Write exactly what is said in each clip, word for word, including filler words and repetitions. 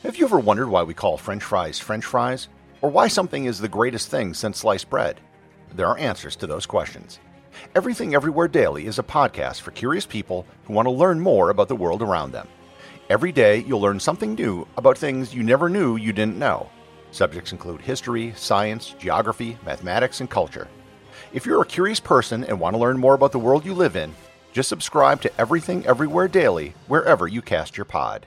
Have you ever wondered why we call French fries French fries? Or why something is the greatest thing since sliced bread? There are answers to those questions. Everything Everywhere Daily is a podcast for curious people who want to learn more about the world around them. Every day, you'll learn something new about things you never knew you didn't know. Subjects include history, science, geography, mathematics, and culture. If you're a curious person and want to learn more about the world you live in, just subscribe to Everything Everywhere Daily wherever you cast your pod.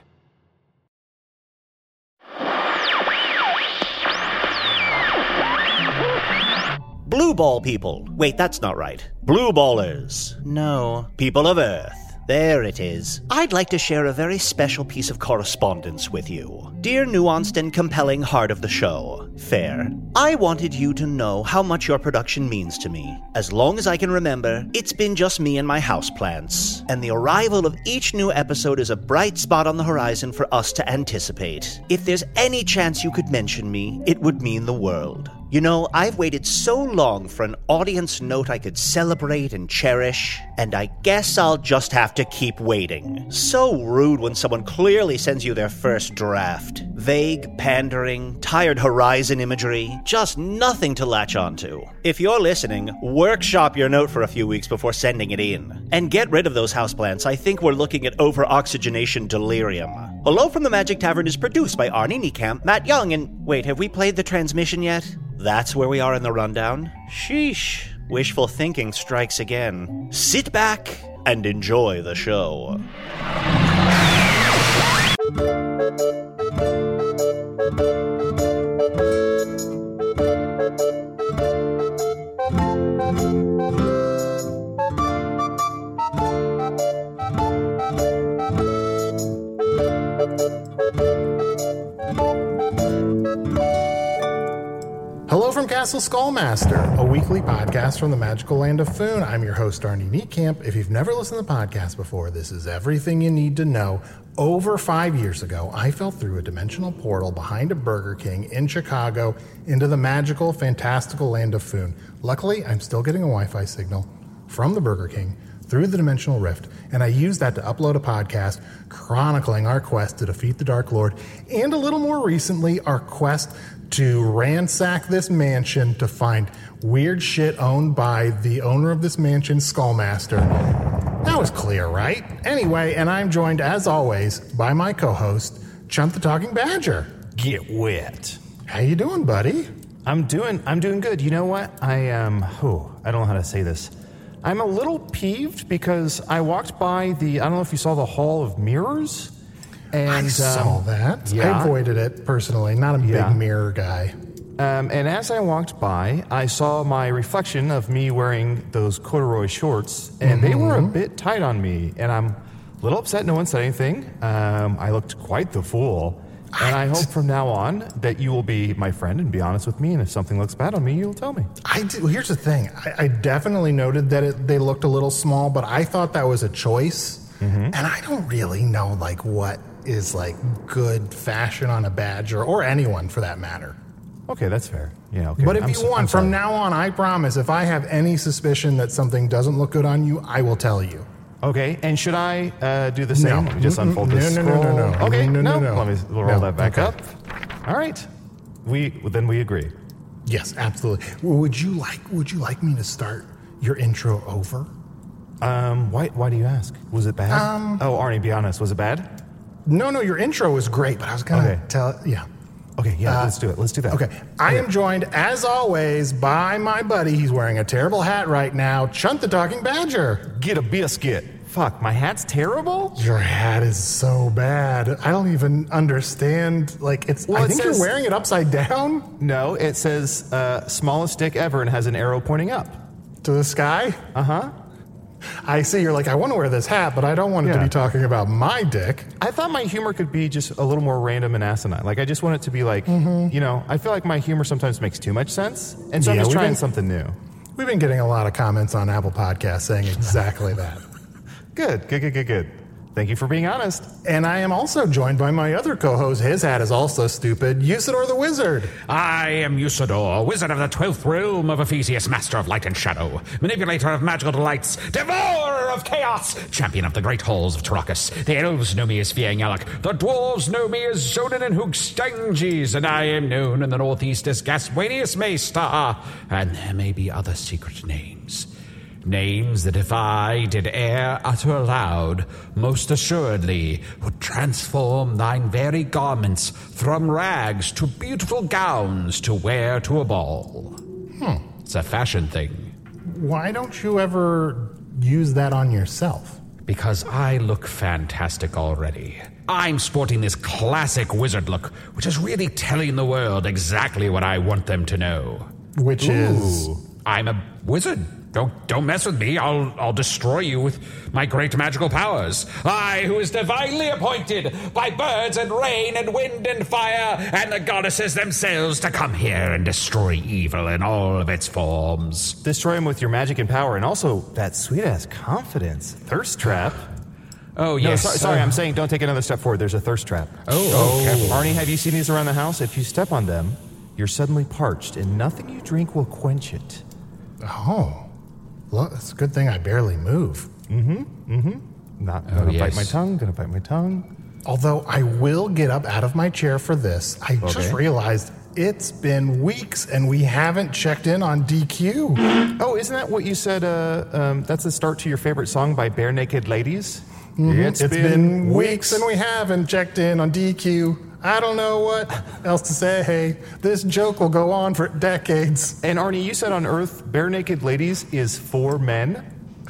Blue ball people. Wait, that's not right. Blue ballers. No. People of Earth. There it is. I'd like to share a very special piece of correspondence with you. Dear nuanced and compelling heart of the show, Fair, I wanted you to know how much your production means to me. As long as I can remember, it's been just me and my houseplants, and the arrival of each new episode is a bright spot on the horizon for us to anticipate. If there's any chance you could mention me, it would mean the world. You know, I've waited so long for an audience note I could celebrate and cherish, and I guess I'll just have to keep waiting. So rude when someone clearly sends you their first draft. Vague, pandering, tired horizon imagery, just nothing to latch onto. If you're listening, workshop your note for a few weeks before sending it in. And get rid of those houseplants. I think we're looking at over-oxygenation delirium. Hello from the Magic Tavern is produced by Arnie Niekamp, Matt Young, and wait, have we played the transmission yet? That's where we are in the rundown? Sheesh. Wishful thinking strikes again. Sit back and enjoy the show. Hello from Castle Skullmaster, a weekly podcast from the magical land of Foon. I'm your host, Arnie Niekamp. If you've never listened to the podcast before, this is everything you need to know. Over five years ago, I fell through a dimensional portal behind a Burger King in Chicago into the magical, fantastical land of Foon. Luckily, I'm still getting a Wi-Fi signal from the Burger King through the dimensional rift, and I used that to upload a podcast chronicling our quest to defeat the Dark Lord, and a little more recently, our quest to ransack this mansion to find weird shit owned by the owner of this mansion, Skullmaster. That was clear, right? Anyway, and I'm joined, as always, by my co-host, Chunt the Talking Badger. Get wet. How you doing, buddy? I'm doing I'm doing good. You know what? I um oh, I don't know how to say this. I'm a little peeved because I walked by the I don't know if you saw the Hall of Mirrors. And, I saw um, that. Yeah. I avoided it personally. Not a Yeah. big mirror guy. Um, and as I walked by, I saw my reflection of me wearing those corduroy shorts, and Mm-hmm. they were a bit tight on me. And I'm a little upset no one said anything. Um, I looked quite the fool. And I hope from now on that you will be my friend and be honest with me. And if something looks bad on me, you'll tell me. I do, here's the thing. I, I definitely noted that it, they looked a little small, but I thought that was a choice. Mm-hmm. And I don't really know, like, what is, like, good fashion on a badger, or anyone for that matter. Okay, that's fair. Yeah, okay. But if I'm you so- want, I'm from sorry. now on, I promise, if I have any suspicion that something doesn't look good on you, I will tell you. Okay, and should I uh, do the same? No. Let me just Mm-mm. unfold this No, no, no, scroll. no, no. Okay, No, no, no, no. Let me we'll roll No, that back okay. up. All right. We well, then we agree. Yes, absolutely. Would you like Would you like me to start your intro over? Um, why why do you ask? Was it bad? Um, oh, Arnie, be honest. Was it bad? No, no, your intro was great, but I was going to Okay. tell, yeah. Okay, yeah, Uh, let's do it. Let's do that. Okay, I am joined, as always, by my buddy. He's wearing a terrible hat right now, Chunt the Talking Badger. Get a biscuit. Fuck, my hat's terrible? Your hat is so bad. I don't even understand. Like, it's. Well, I it think says- you're wearing it upside down No, it says uh, smallest dick ever and has an arrow pointing up. to the sky. Uh-huh. I see. You're like, I want to wear this hat, but I don't want it to Yeah. be talking about my dick. I thought my humor could be just a little more random and asinine. Like, I just want it to be like, you know, I feel like my humor sometimes makes too much sense. And so Yeah, I'm just we've trying been- something new. We've been getting a lot of comments on Apple Podcasts saying exactly that. Good, good, good, good, good. Thank you for being honest. And I am also joined by my other co-host. His hat is also stupid, Usador the Wizard. I am Usador, wizard of the twelfth realm of Ephesius, master of light and shadow, manipulator of magical delights, devourer of chaos, champion of the great halls of Tarakas. The elves know me as Fiangyalak, the dwarves know me as Zonin and Hoogstanges, and I am known in the northeast as Gaswanius Maystar, and there may be other secret names. Names that if I did e'er utter aloud, most assuredly would transform thine very garments from rags to beautiful gowns to wear to a ball. Hmm. It's a fashion thing. Why don't you ever use that on yourself? Because I look fantastic already. I'm sporting this classic wizard look, which is really telling the world exactly what I want them to know. Which Ooh. is... I'm a wizard. Don't don't mess with me. I'll I'll destroy you with my great magical powers. I, who is divinely appointed by birds and rain and wind and fire and the goddesses themselves to come here and destroy evil in all of its forms. Destroy him with your magic and power, and also that sweet-ass confidence. Thirst trap. Oh, No, yes. so- sorry, I'm saying don't take another step forward. There's a thirst trap. Oh, okay. Arnie, have you seen these around the house? If you step on them, you're suddenly parched, and nothing you drink will quench it. Oh. Well, it's a good thing I barely move. Mm-hmm, mm-hmm. Not Oh, gonna yes. bite my tongue, gonna bite my tongue. Although I will get up out of my chair for this. I just Okay. realized it's been weeks and we haven't checked in on D Q. Oh, isn't that what you said? Uh, um, that's the start to your favorite song by Bare Naked Ladies? Mm-hmm. It's been weeks and we haven't checked in on D Q. I don't know what else to say. Hey, this joke will go on for decades. And Arnie, you said on Earth, Bare Naked Ladies is for men?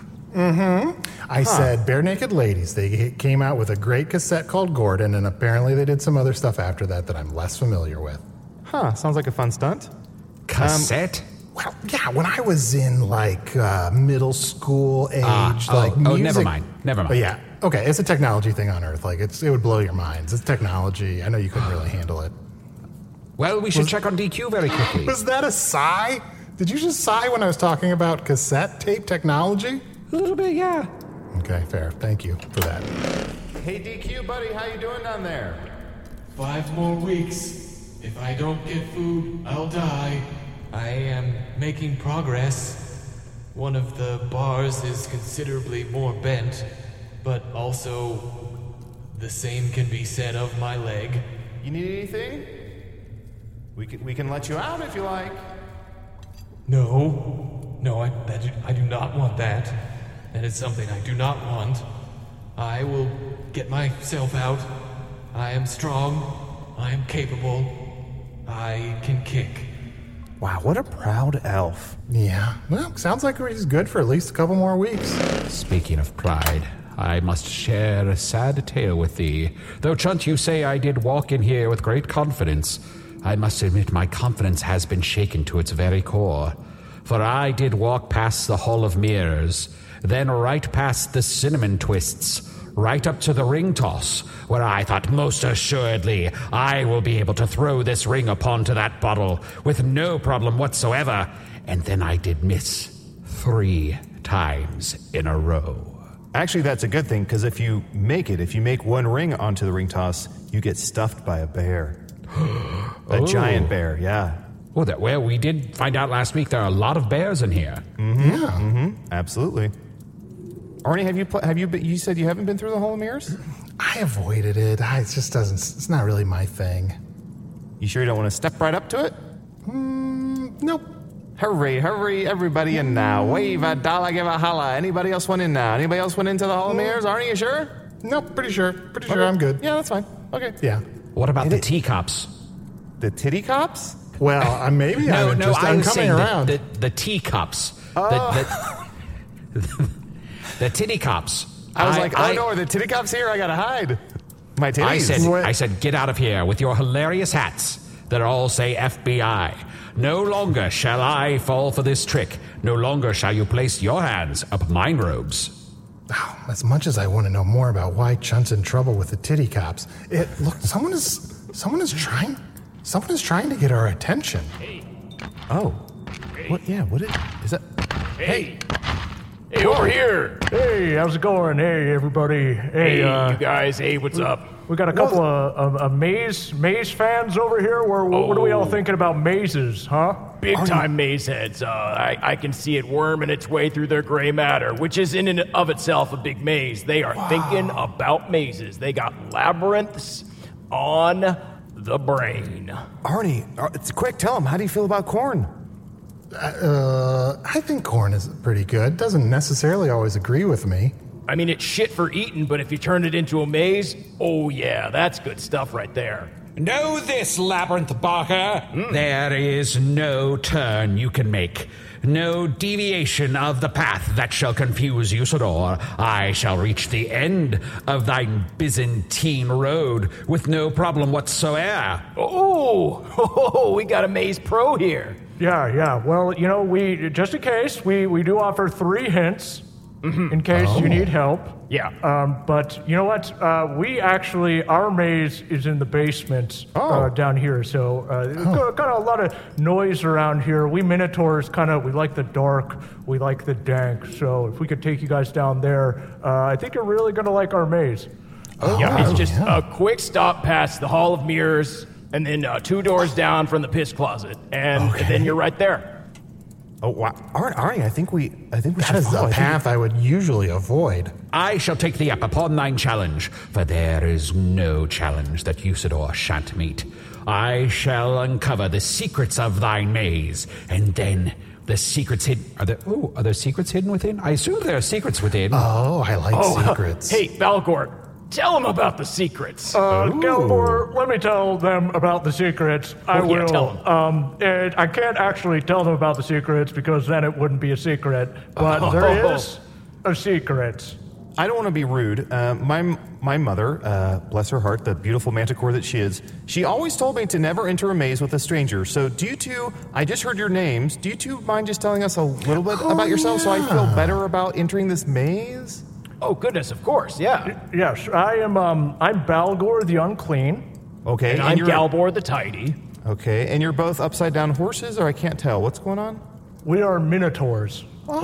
Mm-hmm. I said Bare Naked Ladies. They came out with a great cassette called Gordon, and apparently they did some other stuff after that that I'm less familiar with. Huh, sounds like a fun stunt. Cassette? Well, yeah, when I was in like uh, middle school age, Ah, oh, like oh, music. never mind, never mind. But yeah, okay, it's a technology thing on Earth. Like it's it would blow your minds. It's technology. I know you couldn't really handle it. Well, we should check on D Q very quickly. Was that a sigh? Did you just sigh when I was talking about cassette tape technology? A little bit, yeah. Okay, fair. Thank you for that. Hey, D Q, buddy, how you doing down there? Five more weeks. If I don't get food, I'll die. I am making progress. One of the bars is considerably more bent, but also the same can be said of my leg. You need anything? We can, we can let you out if you like. No, no, I, that do, I do not want that. That is something I do not want. I will get myself out. I am strong. I am capable. I can kick. Wow, what a proud elf. Yeah. Well, sounds like he's good for at least a couple more weeks. Speaking of pride, I must share a sad tale with thee. Though, Chunt, you say I did walk in here with great confidence, I must admit my confidence has been shaken to its very core. For I did walk past the Hall of Mirrors, then right past the Cinnamon Twists, right up to the ring toss, where I thought most assuredly I will be able to throw this ring upon to that bottle with no problem whatsoever, and then I did miss three times in a row. Actually, that's a good thing, because if you make it, if you make one ring onto the ring toss, you get stuffed by a bear. A Oh. giant bear, yeah. Oh, that, well, we did find out last week there are a lot of bears in here. Mm-hmm. Yeah. Mm-hmm. Absolutely. Arnie, have you pl- have you been, you said you haven't been through the Hall of Mirrors? I avoided it. I, it just doesn't, it's not really my thing. You sure you don't want to step right up to it? Mm, nope. Hurry, hurry, everybody in now. Wave a dollar, give a holla. Anybody else went in now? Anybody else went into the Hall of Mirrors? Arnie, you sure? Nope, pretty sure. Pretty sure Okay. I'm good. Yeah, that's fine. Okay. Yeah. What about the it- teacups? The titty cops? Well, uh, maybe No, I'm no, just I I'm was coming saying around. the, the, the teacups. Oh. The, the, the titty cops. I was like, oh no, are the titty cops here? I gotta hide. My titties. I said, What? I said, get out of here with your hilarious hats that all say F B I. No longer shall I fall for this trick. No longer shall you place your hands up mine robes. Oh, as much as I want to know more about why Chunt's in trouble with the titty cops, it look someone is someone is trying someone is trying to get our attention. Oh. What? Yeah, what is, is that? Hey! Hey, over here. Hey, how's it going? Hey, everybody. Hey, Hey, uh, you guys. Hey, what's up? we got a couple of, of, of maze maze fans over here. Where, what, what are we all Oh. thinking about mazes, huh? Big time maze heads. Uh, I, I can see it worming its way through their gray matter, which is in and of itself a big maze. They are thinking about mazes. They got labyrinths on the brain. Arnie, uh, it's quick, tell him, how do you feel about corn? Uh, I think corn is pretty good. Doesn't necessarily always agree with me. I mean, it's shit for eating, but if you turn it into a maze, oh yeah, that's good stuff right there. Know this, Labyrinth Barker. There is no turn you can make, no deviation of the path that shall confuse Usador. I shall reach the end of thine Byzantine road with no problem whatsoever. Oh, oh, we got a maze pro here. Yeah, yeah. Well, you know, we just in case we we do offer three hints in case you need help. Yeah. Um, but you know what? Uh, we actually our maze is in the basement uh, down here, so uh, got, got a lot of noise around here. We Minotaurs kind of we like the dark, we like the dank. So if we could take you guys down there, uh, I think you're really gonna like our maze. Yeah, it's just a quick stop past the Hall of Mirrors, and then uh, two doors down from the piss closet, and, and then you're right there. Oh, wow. Arnie, Arnie, I think we, I think we That should is follow. a I think- path I would usually avoid. I shall take thee up upon thine challenge, for there is no challenge that Usador shan't meet. I shall uncover the secrets of thine maze, and then the secrets hidden. Are there? Ooh, are there secrets hidden within? I assume there are secrets within. Oh, I like secrets. Hey, Valgor, tell him about the secrets. Uh, Galbor, let me tell them about the secrets. I Oh, yeah, will. tell 'em. Um, and I can't actually tell them about the secrets because then it wouldn't be a secret. But Oh. there is a secret. I don't want to be rude. Uh, my my mother, uh, bless her heart, the beautiful manticore that she is, she always told me to never enter a maze with a stranger. So do you two, I just heard your names, do you two mind just telling us a little bit about yourselves so I feel better about entering this maze? Oh, goodness, of course, yeah. Yes, I am. Um, I'm Balgor the Unclean. Okay, And I'm you're, Galbor the Tidy. Okay, and you're both upside down horses, or I can't tell. What's going on? We are Minotaurs.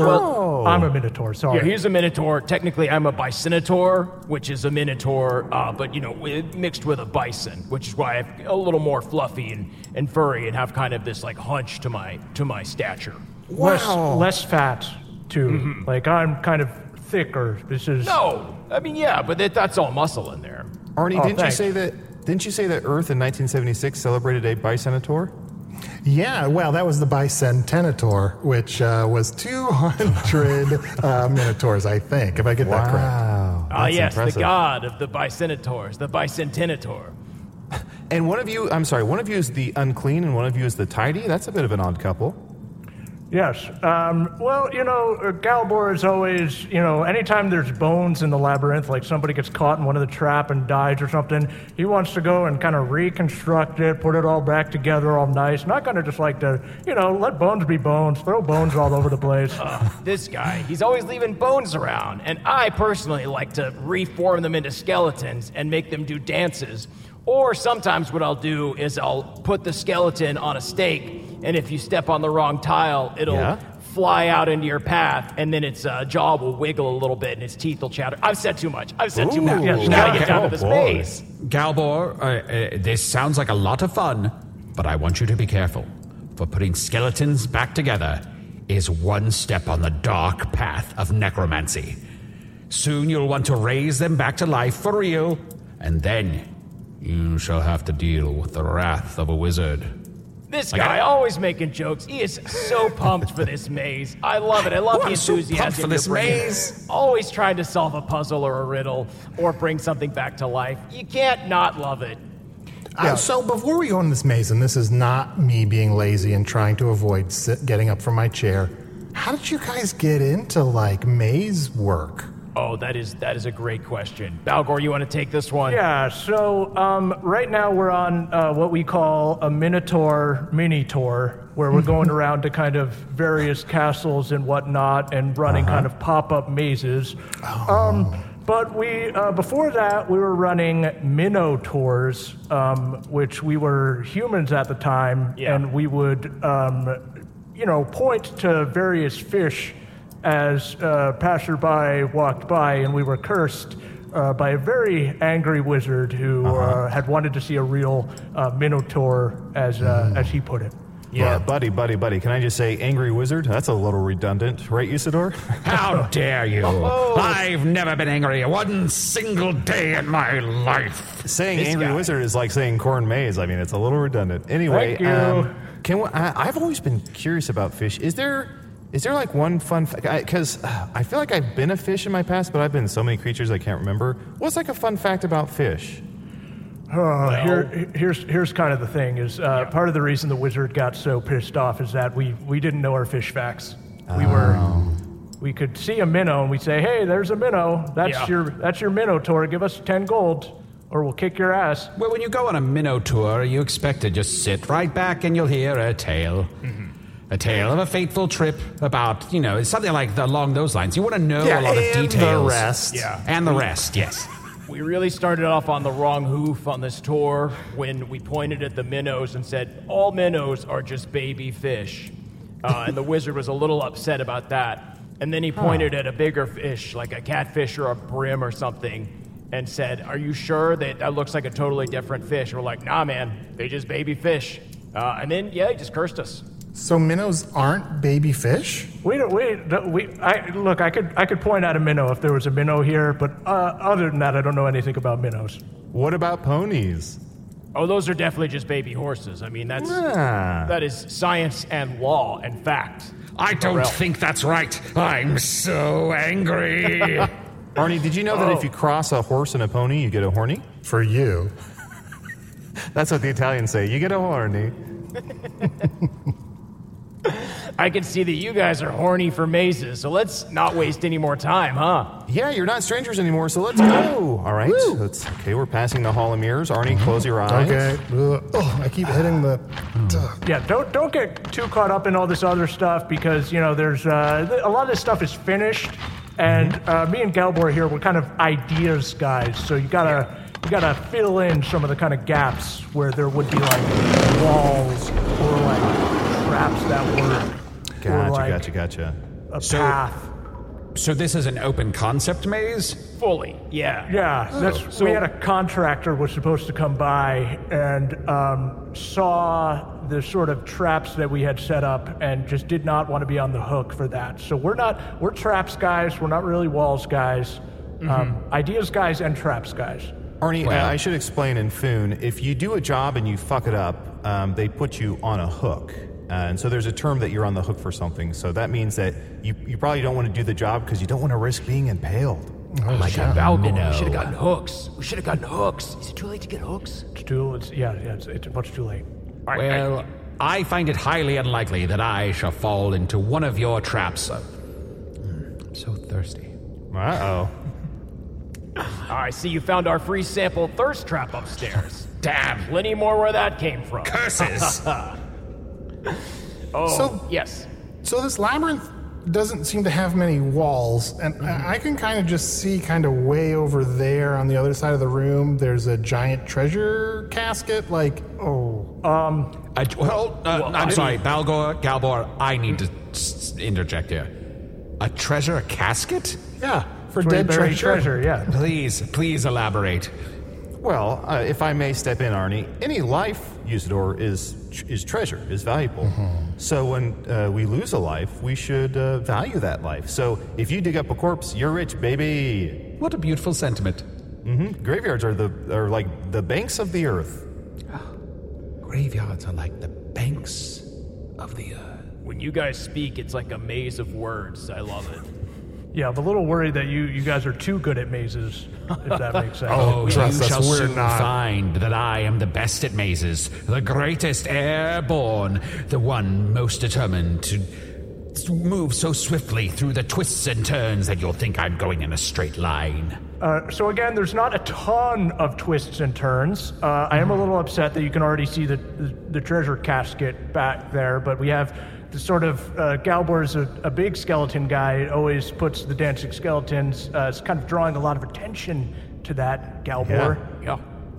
Oh. I'm a Minotaur. Sorry. Yeah, he's a Minotaur. Technically, I'm a Bicinotaur, which is a Minotaur, uh, but, you know, wi- mixed with a bison, which is why I'm a little more fluffy and, and furry and have kind of this, like, hunch to my to my stature. less, Wow. less fat too. Like I'm kind of thicker. This is No, I mean, yeah, but that, that's all muscle in there. Arnie, Oh, didn't thanks. you say that? Didn't you say that Earth in nineteen seventy-six celebrated a Bicenotaur? Yeah, well, that was the Bicentenator, which uh, was two hundred uh, Minotaurs, I think, if I get that correct. Wow. Ah, that's yes, impressive. the god of the Bicenotors, the Bicentenator. And one of you, I'm sorry, one of you is the unclean and one of you is the tidy. That's a bit of an odd couple. Yes. Um, well, you know, uh, Galbor is always, you know, anytime there's bones in the labyrinth, like somebody gets caught in one of the trap and dies or something, he wants to go and kind of reconstruct it, put it all back together all nice. Not going to just like to, you know, let bones be bones, throw bones all over the place. This guy, he's always leaving bones around, and I personally like to reform them into skeletons and make them do dances. Or sometimes what I'll do is I'll put the skeleton on a stake, and if you step on the wrong tile, it'll Yeah? fly out into your path, and then its uh, jaw will wiggle a little bit, and its teeth will chatter. I've said too much. I've said too much. Ooh. Yes, now Okay. get down Oh, to this boy. maze. Galbor, uh, uh, this sounds like a lot of fun, but I want you to be careful. For putting skeletons back together is one step on the dark path of necromancy. Soon you'll want to raise them back to life for real, and then you shall have to deal with the wrath of a wizard. This I guy got- always making jokes. He is so pumped for this maze. I love it. I love Oh, the I'm so enthusiasm. pumped for you're this bringing. maze. Always trying to solve a puzzle or a riddle or bring something back to life. You can't not love it. Uh, so before we go in this maze, and this is not me being lazy and trying to avoid sit, getting up from my chair, how did you guys get into, like, maze work? Oh, that is that is a great question. Balgor, you want to take this one? Yeah, so um, right now we're on uh, what we call a Minotaur mini tour, where we're going around to kind of various castles and whatnot and running kind of pop-up mazes. Um, but we, uh, before that, we were running Minotaurs, um, which we were humans at the time, Yeah. and we would, um, you know, point to various fish as uh, passerby walked by, and we were cursed uh, by a very angry wizard who uh-huh. uh, had wanted to see a real uh, minotaur, as uh, mm. as he put it. Yeah, buddy, buddy, buddy. Can I just say angry wizard? That's a little redundant, right, Usador? How dare you? Oh. I've never been angry one single day in my life. Saying this angry guy. wizard is like saying corn maze. I mean, it's a little redundant. Anyway, Thank you. Um, can we, I, I've always been curious about fish. Is there is there like one fun fact? Because I, I feel like I've been a fish in my past, but I've been so many creatures I can't remember. What's like a fun fact about fish? Uh, well, here, here's here's kind of the thing is uh, yeah. part of the reason the wizard got so pissed off is that we, we didn't know our fish facts. We oh. were we could see a minnow and we'd say, hey, there's a minnow. That's Yeah. your that's your minotaur. Give us ten gold, or we'll kick your ass. Well, when you go on a minnow tour, you expect to just sit right back and you'll hear a tale. Mm-hmm. A tale of a fateful trip about, you know, something like the, along those lines. You want to know Yeah, a lot of and details. the rest. Yeah. And the rest, yes. We really started off on the wrong hoof on this tour when we pointed at the minnows and said, all minnows are just baby fish. Uh, and the wizard was a little upset about that. And then he pointed huh. at a bigger fish, like a catfish or a brim or something, and said, are you sure that that looks like a totally different fish? And we're like, nah, man, they just baby fish. Uh, and then, yeah, he just cursed us. So minnows aren't baby fish? We don't. We don't, we. I look. I could. I could point out a minnow if there was a minnow here, but uh, other than that, I don't know anything about minnows. What about ponies? Oh, those are definitely just baby horses. I mean, that's Ah. that is science and law and fact. I don't Morel. think that's right. I'm so angry. Arnie, did you know that Oh. if you cross a horse and a pony, you get a horny? For you. That's what the Italians say. You get a horny. I can see that you guys are horny for mazes, so let's not waste any more time, huh? Yeah, you're not strangers anymore, so let's go. All right. Let's, okay, we're passing the Hall of Mirrors. Arnie, close your eyes. Okay. Ugh. Oh, I keep hitting the... Ugh. Yeah, don't don't get too caught up in all this other stuff because you know there's uh, a lot of this stuff is finished, and uh, me and Galbor here we're kind of ideas guys, so you gotta you gotta fill in some of the kind of gaps where there would be like walls or like traps that were Gotcha, or like gotcha, gotcha. a So- path. So this is an open concept maze? Fully, yeah. Yeah, that's, So- we had a contractor was supposed to come by and um, saw the sort of traps that we had set up and just did not want to be on the hook for that. So we're not, we're traps guys, we're not really walls guys, Mm-hmm. um, ideas guys and traps guys. Arnie, Well- uh, I should explain in Foon, if you do a job and you fuck it up, um, they put you on a hook. Uh, and so there's a term that you're on the hook for something. So that means that you, you probably don't want to do the job because you don't want to risk being impaled. Oh, Like shit. a minnow. We should have gotten hooks. We should have gotten hooks. Is it too late to get hooks? It's too, it's, yeah, yeah, it's, it's much too late. All right, I- Well, I find it highly unlikely that I shall fall into one of your traps. Uh, mm, I'm so thirsty. Uh-oh. I see you found our free sample thirst trap upstairs. Damn. Plenty more where that came from. Curses. Oh, So- yes. So this labyrinth doesn't seem to have many walls, and I I can kind of just see kind of way over there on the other side of the room, there's a giant treasure casket, like, oh. Um, Uh, well, uh, Well, I'm I- sorry, Balgor, Galbor, I need to s- interject here. A treasure, a casket? Yeah, for where you dead bury treasure. treasure, yeah. Please, please elaborate. Well, uh, if I may step in, Arnie, any life, Usador, is is treasure, is valuable. So when uh, we lose a life, we should uh, value that life. So if you dig up a corpse, you're rich, baby. What a beautiful sentiment. Mm-hmm. Graveyards are the are like the banks of the earth. Graveyards are like the banks of the earth. When you guys speak, it's like a maze of words. I love it. yeah, I'm a little worried that you, you guys are too good at mazes, if that makes sense. Oh, trust you us, shall we're soon not. find that I am the best at mazes, the greatest airborne, the one most determined to to move so swiftly through the twists and turns that you'll think I'm going in a straight line. Uh, so again, there's not a ton of twists and turns. Uh, I am a little upset that you can already see the, the, the treasure casket back there, but we have the sort of, uh, Galbor's a, a big skeleton guy, always puts the dancing skeletons, uh, it's kind of drawing a lot of attention to that, Galbor. Yeah.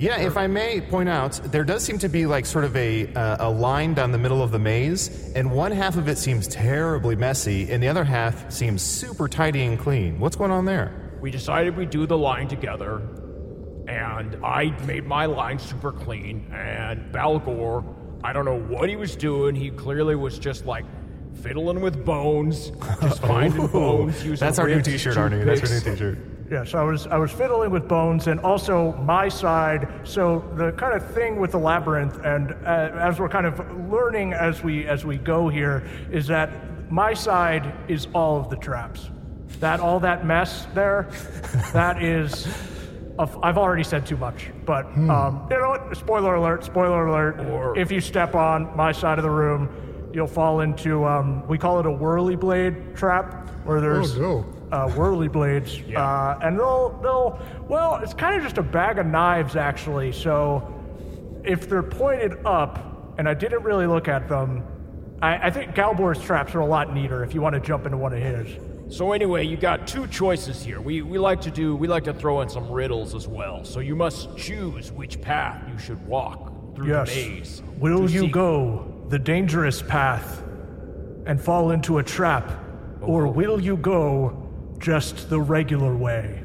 Yeah, if I may point out, there does seem to be like sort of a uh, a line down the middle of the maze, and one half of it seems terribly messy, and the other half seems super tidy and clean. What's going on there? We decided we'd do the line together, and I made my line super clean, and Balgor, I don't know what he was doing. He clearly was just like fiddling with bones, just finding bones. Using That's our new ribs, T-shirt, Arnie. That's our new toothpicks. T-shirt. Yeah, so I was I was fiddling with bones, and also my side. So the kind of thing with the labyrinth, and uh, as we're kind of learning as we as we go here, is that my side is all of the traps. That all that mess there, that is. A, I've already said too much, but um, you know what? Spoiler alert! Spoiler alert! Or- if you step on my side of the room, you'll fall into um, we call it a whirly blade trap, where there's. Oh, no. Uh, whirly blades, Yeah. uh, and they'll, they'll, well, it's kind of just a bag of knives, actually, so if they're pointed up, and I didn't really look at them, I, I think Galbor's traps are a lot neater if you want to jump into one of his. So anyway, you got two choices here. We we like to do we like to throw in some riddles as well. So you must choose which path you should walk through Yes. the maze. Will to you see- go the dangerous path and fall into a trap, or will you go just the regular way?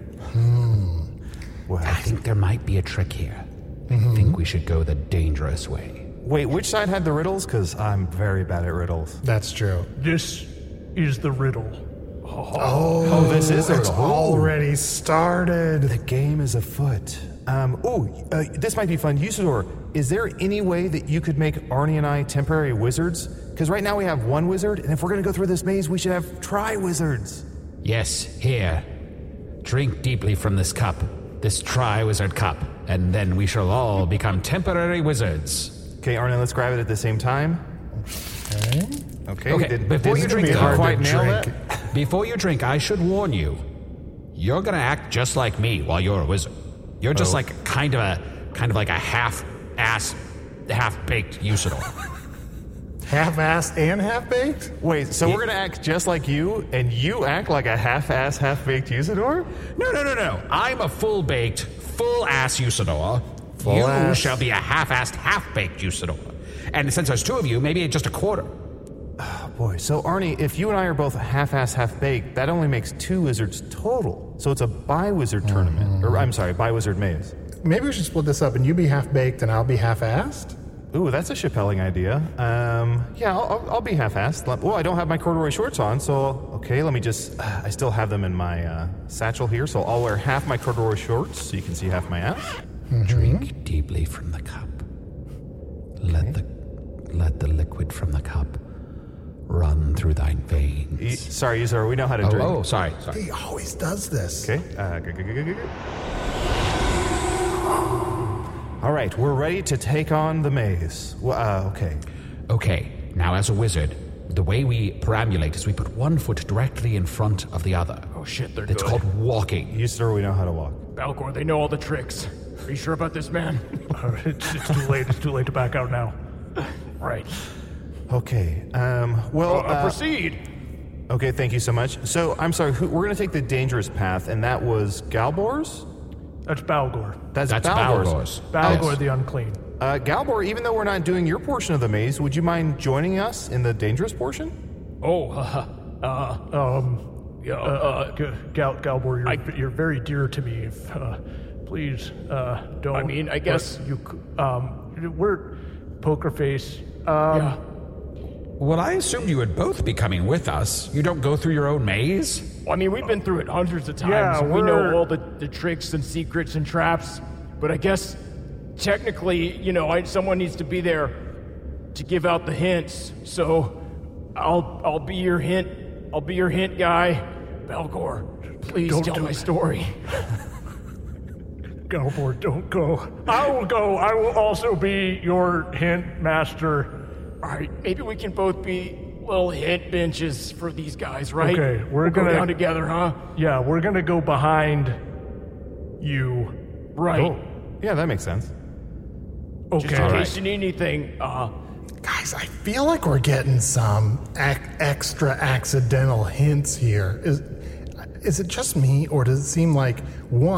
I think there might be a trick here. I think we should go the dangerous way. Wait, which side had the riddles? Because I'm very bad at riddles. That's true. This is the riddle. Oh, this is a it's riddle. already started. The game is afoot. Um, oh, uh, this might be fun. Usador, is there any way that you could make Arnie and I temporary wizards? Because right now we have one wizard, and if we're going to go through this maze, we should have tri-wizards. Yes, here. Drink deeply from this cup, this tri-wizard cup, and then we shall all become temporary wizards. Okay, Arnie, let's grab it at the same time. Okay. Okay, Okay, did, before didn't you drink, be though, hard to quite nail drink. that. Before you drink, I should warn you. You're gonna act just like me while you're a wizard. You're just Oh. like kind of a kind of like a half-ass, half-baked Usador. Half-assed and half-baked? Wait, so we're going to act just like you, and you act like a half-ass, half-baked Usador? No, no, no, no. I'm a full-baked, full-ass Usador. You Full-ass. shall be a half-assed, half-baked Usador. And since there's two of you, maybe just a quarter. Boy, so Arnie, if you and I are both half-ass, half-baked, that only makes two wizards total. So it's a bi-wizard tournament. Or, I'm sorry, bi-wizard maze. Maybe we should split this up and you be half-baked and I'll be half-assed? Ooh, that's a Chappelling idea. Um, yeah, I'll, I'll, I'll be half-assed. Well, I don't have my corduroy shorts on, so okay, let me just... Uh, I still have them in my uh, satchel here, so I'll wear half my corduroy shorts so you can see half my ass. Drink deeply from the cup. Let the let the liquid from the cup run through thine veins. E- sorry, Usador, we know how to Oh, drink. oh, sorry, sorry. He always does this. Okay. Uh, go, go, go, go, go, go. All right, we're ready to take on the maze. Well, uh, okay. Okay, now as a wizard, the way we perambulate is we put one foot directly in front of the other. Oh shit, they're It's good. called walking. Usador, we know how to walk. Balgor, they know all the tricks. Are you sure about this, man? it's, it's too late. It's too late to back out now. Right. Okay. Um. Well. Uh, uh, proceed. okay. Thank you so much. So I'm sorry. Who, we're going to take the dangerous path, and that was Galbor's. That's Balgor. That's, That's Balbor's. Balgor's. Balgor Yes. the unclean. Uh, Galbor, even though we're not doing your portion of the maze, would you mind joining us in the dangerous portion? Oh, uh, uh, Um, yeah, uh, uh, G- Gal- Galbor, you're, I- you're very dear to me. If, uh, please, uh, don't. I mean, I guess- you. c- Um, we're poker face. Um, yeah. Well, I assumed you would both be coming with us. You don't go through your own maze? Well, I mean, we've been through it hundreds of times. Yeah, and we know we're- all the, the tricks and secrets and traps. But I guess technically, you know, I, someone needs to be there to give out the hints. So I'll I'll be your hint. I'll be your hint guy. Balgor, please Don't tell do my that. story. Galbor, don't go. I will go. I will also be your hint master. All right, maybe we can both be little hint benches for these guys, right? Okay, we're We'll gonna- go down together, huh? Yeah, we're gonna go behind you. Right. Oh, yeah, that makes sense. Just Okay. in case you need anything. Uh, Guys, I feel like we're getting some ac- extra accidental hints here. Is, is it just me, or does it seem like, one,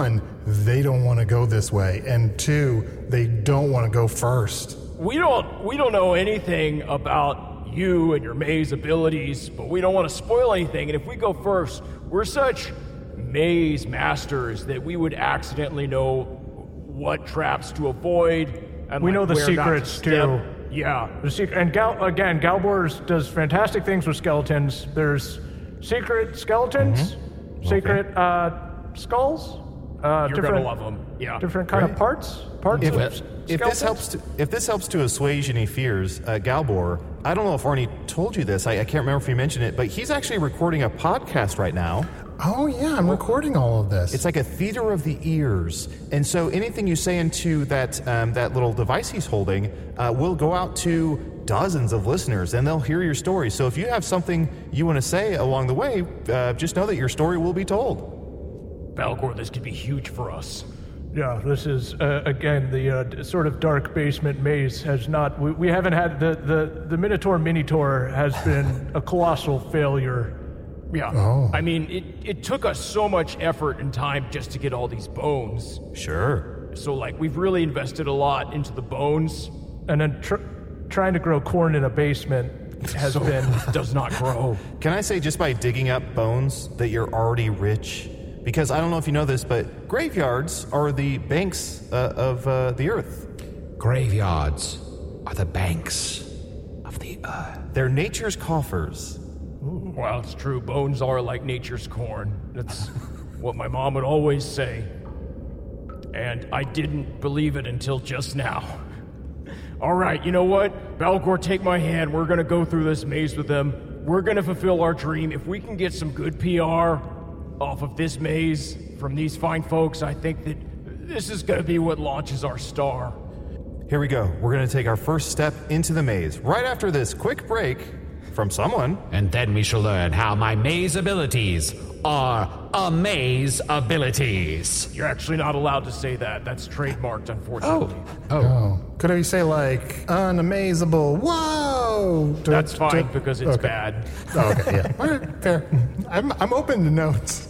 they don't want to go this way, and two, they don't want to go first. We don't we don't know anything about you and your maze abilities, but we don't want to spoil anything. And if we go first, we're such maze masters that we would accidentally know what traps to avoid. And we like know the where secrets not to step. too. Yeah, The secret, and Gal, again, Galbor does fantastic things with skeletons. There's secret skeletons, Mm-hmm. secret uh, skulls. Uh, you're different, gonna love them. Yeah, different kind Right. of parts. Parts If, of if this skeletons? helps to if this helps to assuage any fears, uh, Galbor, I don't know if Arnie told you this. I, I can't remember if he mentioned it, but he's actually recording a podcast right now. Oh, yeah, I'm recording all of this. It's like a theater of the ears, and so anything you say into that um, that little device he's holding uh, will go out to dozens of listeners, and they'll hear your story. So if you have something you want to say along the way, uh, just know that your story will be told. Balgor, this could be huge for us. Yeah, this is uh, again the uh, d- sort of dark basement maze has not. We, we haven't had the the the Minotaur mini tour has been a colossal failure. Yeah. Oh. I mean, it, it took us so much effort and time just to get all these bones. Sure. So, like, we've really invested a lot into the bones. And then tr- trying to grow corn in a basement has So been. does not grow. Can I say just by digging up bones that you're already rich? Because I don't know if you know this, but graveyards are the banks uh, of uh, the earth. Graveyards are the banks of the earth. They're nature's coffers. Well, it's true. Bones are like nature's corn. That's what my mom would always say. And I didn't believe it until just now. All right, you know what? Balgor, take my hand. We're going to go through this maze with them. We're going to fulfill our dream. If we can get some good P R off of this maze from these fine folks, I think that this is going to be what launches our star. Here we go. We're going to take our first step into the maze. Right after this quick break from someone. And then we shall learn how my maze abilities are amaze abilities. You're actually not allowed to say that. That's trademarked, unfortunately. Oh. Oh. Could I say, like, unamazable? Whoa! To- That's fine to- because it's okay. bad. Oh, okay, yeah. All right, fair. I'm, I'm open to notes.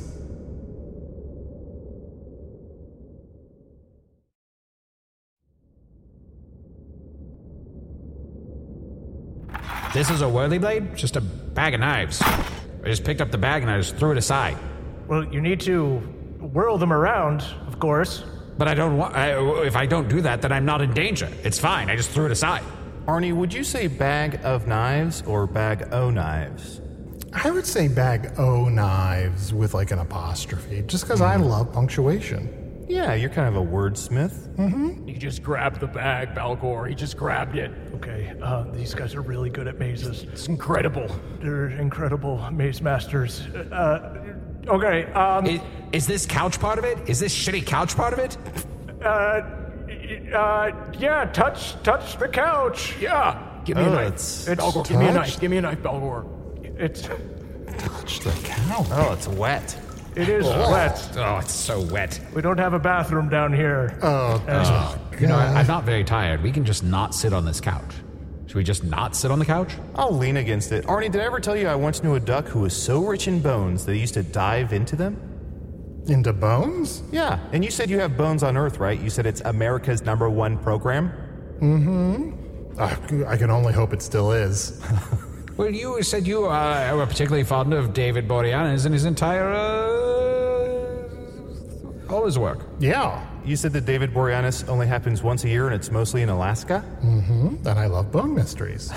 This is a whirly blade? Just a bag of knives. I just picked up the bag and I just threw it aside. Well, you need to whirl them around, of course. But I don't want. I, if I don't do that, then I'm not in danger. It's fine. I just threw it aside. Arnie, would you say bag of knives or bag o' knives? I would say bag O knives with like an apostrophe, just because I love punctuation. Yeah, you're kind of a wordsmith. He just grabbed the bag, Balgor. He just grabbed it. Okay, uh, these guys are really good at mazes. It's incredible. They're incredible maze masters. Uh, okay, um, Is, is this couch part of it? Is this shitty couch part of it? uh, uh, yeah, touch, touch the couch. Yeah. Give me Oh, a knife. it's It's Balgor, give me a touched? knife. Give me a knife, Balgor. It's, Touch the cow. Oh, it's wet. it is wet. Oh, it's so wet. We don't have a bathroom down here. Oh, Uh, You know, I'm not very tired. We can just not sit on this couch. Should we just not sit on the couch? I'll lean against it. Arnie, did I ever tell you I once knew a duck who was so rich in bones that he used to dive into them? into bones? Yeah, and you said you have bones on Earth, right? You said it's America's number one program? Uh, I can only hope it still is. Well, you said you uh, were particularly fond of David Boreanaz and his entire, uh, all his work. Yeah. You said that David Boreanaz only happens once a year and it's mostly in Alaska? Mm-hmm. Then I love bone mysteries.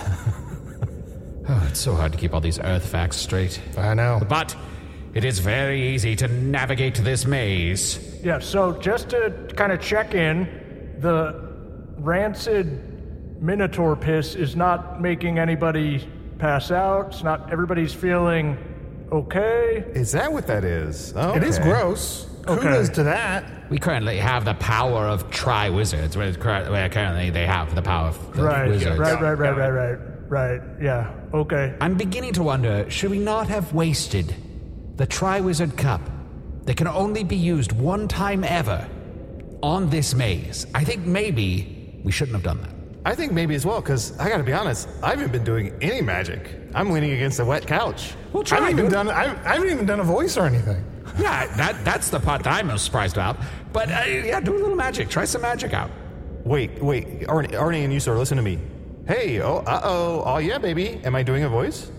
Oh, it's so hard to keep all these Earth facts straight. I know. But it is very easy to navigate this maze. Yeah, so just to kind of check in, the rancid Minotaur piss is not making anybody pass out. It's not, everybody's feeling okay. Is that what that is? Oh, It is gross. Okay. Kudos to that. We currently have the power of tri-wizards, where, cur- where currently they have the power of the Right, wizards. right, right, right, right, right, right. Yeah, okay. I'm beginning to wonder, should we not have wasted the Tri-Wizard Cup that can only be used one time ever on this maze? I think maybe we shouldn't have done that. I think maybe as well, because I gotta be honest, I haven't been doing any magic. I'm leaning against a wet couch. We'll I try, haven't even dude. done. I, I haven't even done a voice or anything. Yeah, that that's the part that I'm most surprised about. But uh, yeah, do a little magic. Try some magic out. Wait, wait, Arnie, Arnie and Usador, listen to me. Hey, oh, uh-oh, oh yeah, baby. Am I doing a voice?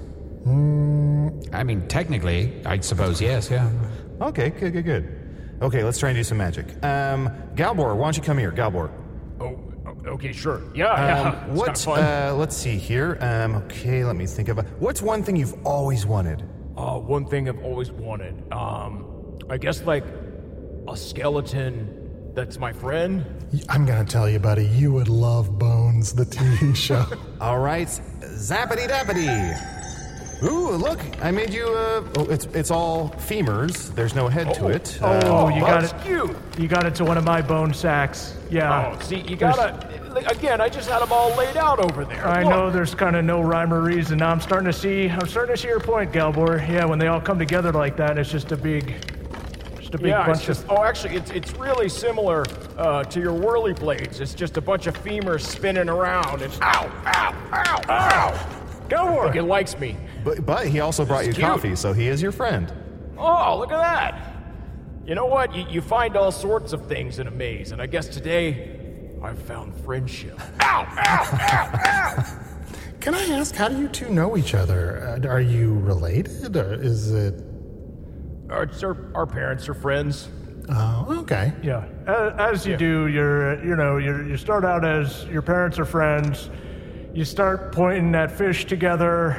I mean, technically, I suppose yes, yeah. Okay, good, good, good. Okay, let's try and do some magic. Um, Galbor, why don't you come here, Galbor? Oh, okay, sure. Yeah, yeah. Um, It's what, kinda fun. uh, let's see here. Um, okay, let me think about, what's one thing you've always wanted? Uh, one thing I've always wanted. Um, I guess like a skeleton that's my friend. I'm gonna tell you, buddy, you would love Bones, the T V show. All right, zappity dappity. Ooh, look, I made you, uh, oh, it's it's all femurs. There's no head to it. Oh, Uh, you but- got it. Cute. You got it to one of my bone sacks. Yeah. Oh, see, you gotta. Again, I just had them all laid out over there. I Look. know there's kind of no rhyme or reason. Now I'm starting to see. I'm starting to see your point, Galbor. Yeah, when they all come together like that, it's just a big, just a big Yeah, it's bunch just, of. oh, actually, it's it's really similar uh, to your whirly blades. It's just a bunch of femurs spinning around. It's ow, ow, ow, ow. Galbor. Like it likes me. But, but he also brought you It's cute. coffee, so he is your friend. Oh, look at that. You know what? You, you find all sorts of things in a maze, and I guess today I've found friendship. Ow, ow, ow, ow. Can I ask, how do you two know each other? Uh, are you related, or is it? Our, our, our parents are friends. Oh, okay. Yeah, as, as you do, you're, uh, you know, you you start out as your parents are friends. You start pointing at fish together,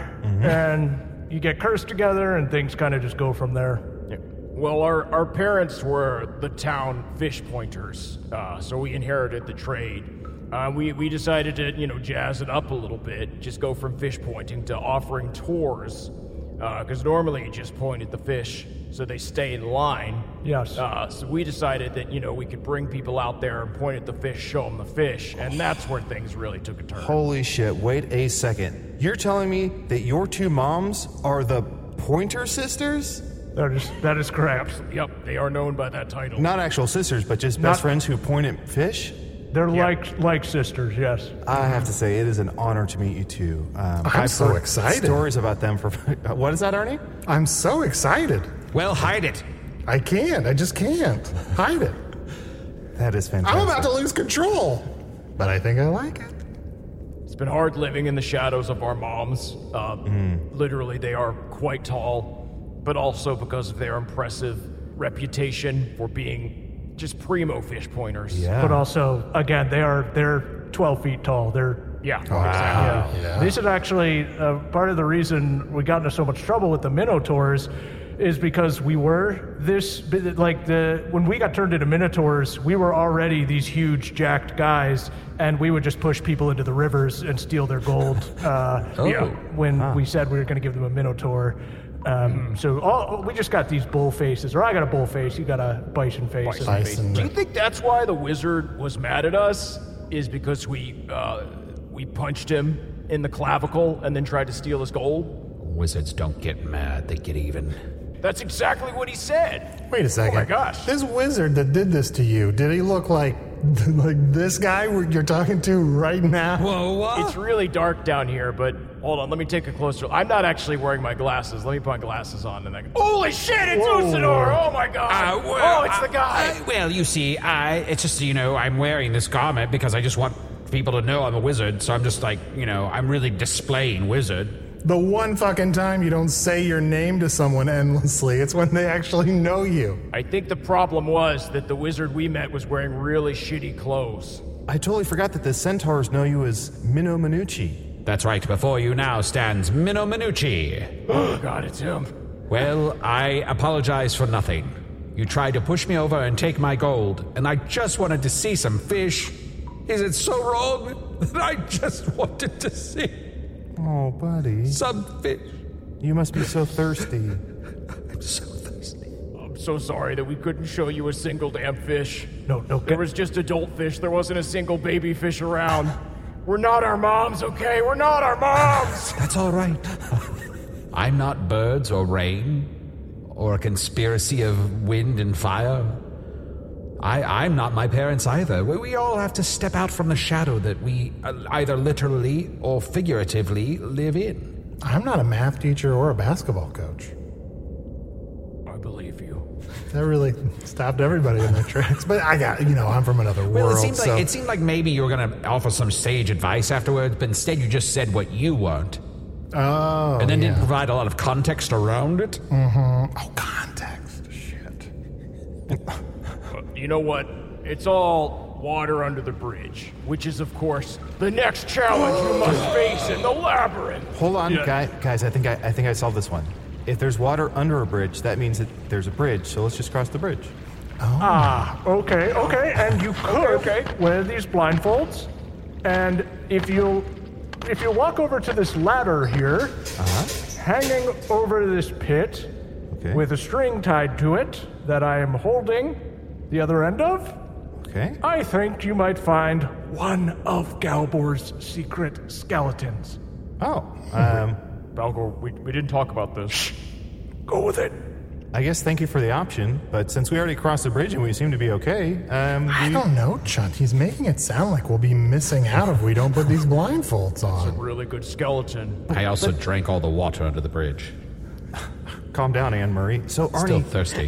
and you get cursed together, and things kind of just go from there. Yeah. Well, our, our parents were the town fish pointers, uh, so we inherited the trade. Uh, we, we decided to, you know, jazz it up a little bit, just go from fish pointing to offering tours, because normally you just point at the fish so they stay in line. Yes. Uh, so we decided that, you know, we could bring people out there and point at the fish, show them the fish, and that's where things really took a turn. Holy shit, wait a second. You're telling me that your two moms are the Pointer Sisters? That is that is correct. Yep, they are known by that title. Not actual sisters, but just Not- best friends who point at fish? They're like like sisters. Yes. I have to say, it is an honor to meet you two. Um, I'm I've so heard excited. Stories about them for. What is that, Arnie? I'm so excited. Well, hide it. I can't. I just can't hide it. That is fantastic. I'm about to lose control, but I think I like it. It's been hard living in the shadows of our moms. Uh, Mm. Literally, they are quite tall, but also because of their impressive reputation for being just primo fish pointers. Yeah. But also, again, they are they're twelve feet tall. They're Yeah. yeah. Yeah. This is actually uh, part of the reason we got into so much trouble with the Minotaurs, is because we were this bi- like the when we got turned into Minotaurs, we were already these huge jacked guys, and we would just push people into the rivers and steal their gold. Uh, Oh. yeah, when we said we were going to give them a Minotaur. Um, So all, we just got these bull faces, or I got a bull face, you got a bison face. Bison and- Bison. Do you think that's why the wizard was mad at us? Is because we uh, we punched him in the clavicle and then tried to steal his gold? Wizards don't get mad, they get even. That's exactly what he said. Wait a second. Oh my gosh. This wizard that did this to you, did he look like like this guy you're talking to right now? Whoa, what? It's really dark down here, but hold on, let me take a closer. I'm not actually wearing my glasses. Let me put my glasses on and I. Holy shit! It's Usador! Oh my god! Uh, well, oh, it's the guy. I- well, you see, I it's just, you know, I'm wearing this garment because I just want people to know I'm a wizard, so I'm just like, you know, I'm really displaying wizard. The one fucking time you don't say your name to someone endlessly, it's when they actually know you. I think the problem was that the wizard we met was wearing really shitty clothes. I totally forgot that the centaurs know you as Minnow Minucci. That's right, before you now stands Minnow Minucci. Oh god, it's him. Well, I apologize for nothing. You tried to push me over and take my gold, and I just wanted to see some fish. Is it so wrong that I just wanted to see Oh, buddy. some fish? You must be so thirsty. I'm so thirsty. I'm so sorry that we couldn't show you a single damn fish. No, no, There get, was just adult fish. There wasn't a single baby fish around. We're not our moms, okay? We're not our moms! That's all right. I'm not birds or rain or a conspiracy of wind and fire. I, I'm not my parents either. We, we all have to step out from the shadow that we uh, either literally or figuratively live in. I'm not a math teacher or a basketball coach. I believe believe you. That really stopped everybody in their tracks. But I got, you know, I'm from another Well, world. it seemed, so. like, it seemed like maybe you were going to offer some sage advice afterwards, but instead you just said what you want. Oh, And then yeah. didn't provide a lot of context around it. Mm-hmm. Oh, context. Shit. You know what? It's all water under the bridge, which is, of course, the next challenge you must face in the labyrinth. Hold on, Yeah. guy, guys. I think I, I think I solved this one. If there's water under a bridge, that means that there's a bridge. So let's just cross the bridge. Ah, okay, okay. And you could wear these blindfolds, and if you if you walk over to this ladder here, Uh-huh. hanging over this pit, Okay. with a string tied to it that I am holding the other end of, Okay. I think you might find one of Galbor's secret skeletons. Oh. Um. Balgor, we, we didn't talk about this. Go with it. I guess thank you for the option, but since we already crossed the bridge and we seem to be okay, um, I we- don't know, Chunt. He's making it sound like we'll be missing out if we don't put these blindfolds on. Really good skeleton. I also drank all the water under the bridge. calm down, Anne Marie. So Still Arnie, thirsty.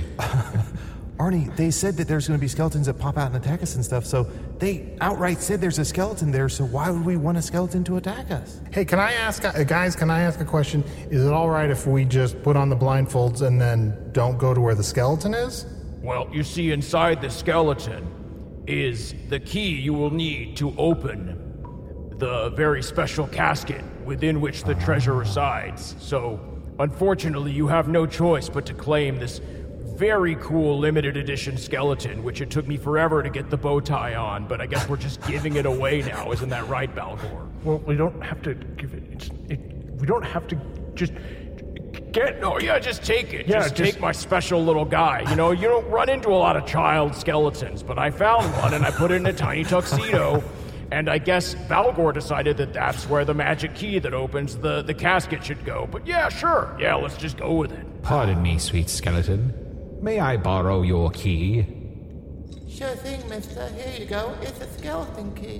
Arnie, they said that there's going to be skeletons that pop out and attack us and stuff. So they outright said there's a skeleton there. So why would we want a skeleton to attack us? Hey, can I ask, uh, guys, can I ask a question? Is it all right if we just put on the blindfolds and then don't go to where the skeleton is? Well, you see, inside the skeleton is the key you will need to open the very special casket within which the treasure resides. So, unfortunately, you have no choice but to claim this very cool limited edition skeleton, which it took me forever to get the bow tie on, but I guess we're just giving it away now. Isn't that right, Balgor? Well, we don't have to give it. It's, it we don't have to just get. No, yeah, just take it. Yeah, just, just- take my special little guy. You know, you don't run into a lot of child skeletons, but I found one and I put it in a tiny tuxedo. And I guess Balgor decided that that's where the magic key that opens the, the casket should go. But yeah, sure. Yeah, let's just go with it. Pardon me, sweet skeleton. May I borrow your key? Sure thing, mister. Here you go. It's a skeleton key.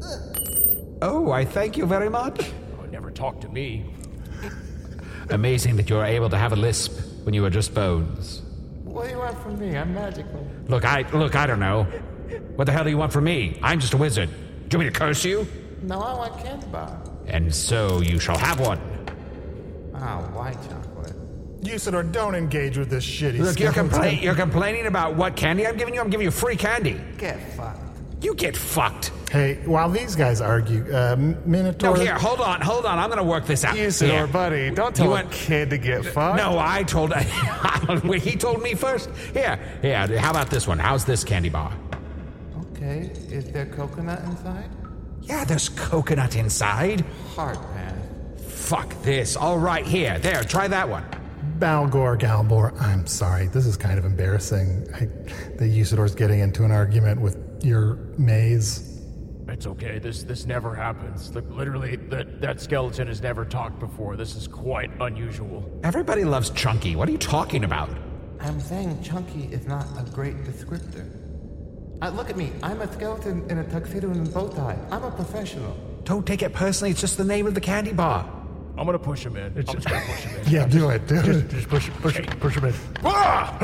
Oh, I thank you very much. Oh, never talk to me. Amazing that you're able to have a lisp when you are just bones. What do you want from me? I'm magical. Look, I look, I don't know. What the hell do you want from me? I'm just a wizard. Do you want me to curse you? No, I want candy bar. And so you shall have one. Ah, white chocolate. Usador, don't engage with this shitty Look, you're, skeleton. compla- you're complaining about what candy I'm giving you? I'm giving you free candy. Get fucked. You get fucked. Hey, while these guys argue, uh, Minotaur... No, here, hold on, hold on. I'm going to work this out. Usador, Here. buddy, don't You tell a want- kid to get fucked. No, I told... Wait, he told me first. Here, here, how about this one? How's this candy bar? Okay, is there coconut inside? Yeah, there's coconut inside. Hard pass. Fuck this. All right, here, there, try that one. Balgor Galbor, I'm sorry. This is kind of embarrassing. I, the Usador's getting into an argument with your maze. It's okay. This this never happens. Like, literally, that, that skeleton has never talked before. This is quite unusual. Everybody loves Chunky. What are you talking about? I'm saying chunky is not a great descriptor. Uh, look at me. I'm a skeleton in a tuxedo and a bow tie. I'm a professional. Don't take it personally. It's just the name of the candy bar. I'm gonna push him in. I'm just gonna push him in. Yeah, do it, do it. Just push, push, push him in. Ah!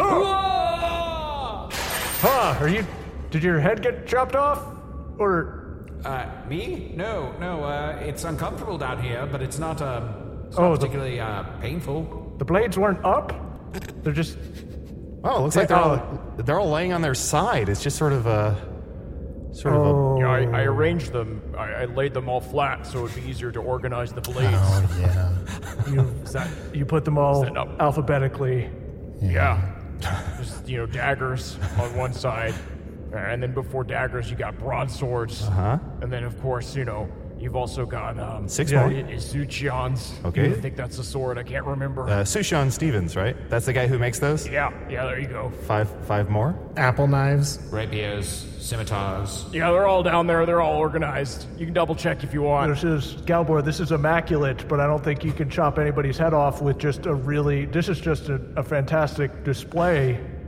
Huh? Are you? Did your head get chopped off, or? Uh, me? No, no, uh, it's uncomfortable down here, but it's not, uh, it's Oh, not the- particularly, uh, painful. The blades weren't up. They're just. Oh, it looks like they're Oh. all they're all laying on their side. It's just sort of a sort of Oh. Yeah, I, I arranged them. I, I laid them all flat so it'd be easier to organize the blades. Oh, yeah. You, Is that, you put them all Set up. alphabetically. yeah. Just, you know, daggers on one side. And then before daggers, you got broadswords. Uh-huh. And then, of course, you know, you've also got... Um, Six yeah, more? i- Izuchions. Okay. I think that's a sword. I can't remember. uh, Sushan Stevens, right? That's the guy who makes those. yeah, yeah, there you go. Five five more. Apple knives. Rapiers, scimitars. Yeah, they're all down there. They're all organized. You can double check if you want. This is Galbor. This is immaculate, but I don't think you can chop anybody's head off with just a really. This is just a, a fantastic display.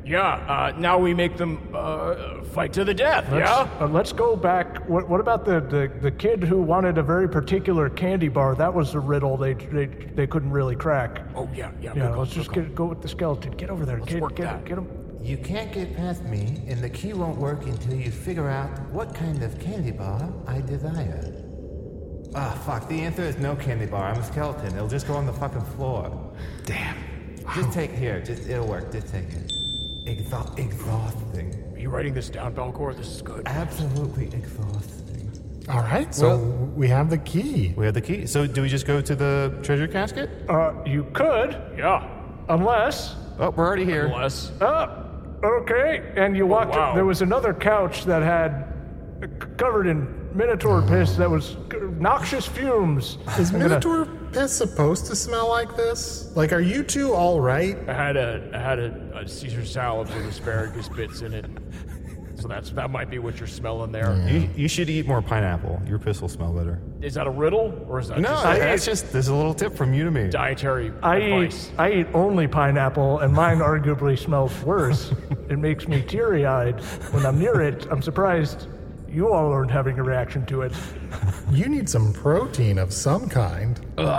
Yeah, uh, now we make them uh, fight to the death, Let's, yeah? uh, let's go back. What, what about the, the, the kid who wanted a very particular candy bar? That was the riddle they they, they couldn't really crack. Oh, yeah, yeah. Yeah, good let's call, just good get, go with the skeleton. Get over there. Let's Get, work get, that. get him. You can't get past me, and the key won't work until you figure out what kind of candy bar I desire. Ah, fuck. The answer is no candy bar. I'm a skeleton. It'll just go on the fucking floor. Damn. Just take here. Just it'll work. Just take it. Exha- exhausting. Are you writing this down, Belcor? This is good. Absolutely exhausting. All right, so Well- we have the key. We have the key. So do we just go to the treasure casket? Uh, you could, Yeah, unless. Oh, we're already here. unless... Uh, okay. And you walked. wow. There was another couch that had uh, c- covered in Minotaur piss that was c- noxious fumes. Is I'm gonna- Minotaur piss supposed to smell like this? Like, are you two all right? I had a I had a, a Caesar salad with asparagus bits in it. So that's that might be what you're smelling there. Is You, you should eat more pineapple. Your piss will smell better. that a riddle or is that No, just that's just this is a little tip from you to me. dietary I advice? eat, I eat only pineapple, and mine arguably smells worse. It makes me teary-eyed when I'm near it. I'm surprised you all aren't having a reaction to it. You need some protein of some kind.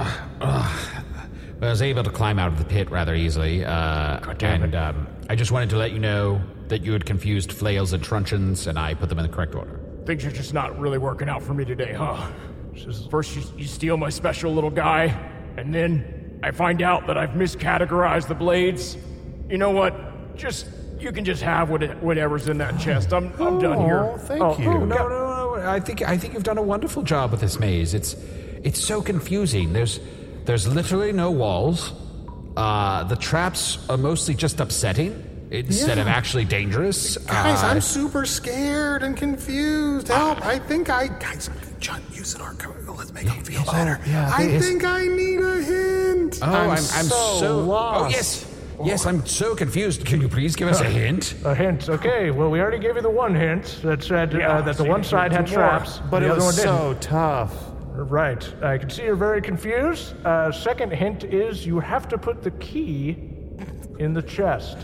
I was able to climb out of the pit rather easily, uh, and um, I just wanted to let you know that you had confused flails and truncheons, and I put them in the correct order. Things are just not really working out for me today, huh? First you, you steal my special little guy, and then I find out that I've miscategorized the blades. You know what? Just you can just have what whatever's in that chest. I'm I'm done here. Oh, thank Oh, you. oh, No, no, no. I think I think you've done a wonderful job with this maze. It's it's so confusing. There's there's literally no walls. Uh, the traps are mostly just upsetting instead of Yeah. actually dangerous. Guys, Uh, I'm super scared and confused. Help! I think I. Guys, John, use it. Our let's make him feel better. yeah, I it's- think I need a hint. oh, I'm, I'm so so lost. Oh yes, yes. I'm so confused. Can you please give us a hint? A hint. Okay, well, we already gave you the one hint that said Yeah, uh, that the so one you side need had two more. traps, But the it other one was didn't. so tough. Right. I can see you're very confused. Uh, second hint is you have to put the key in the chest.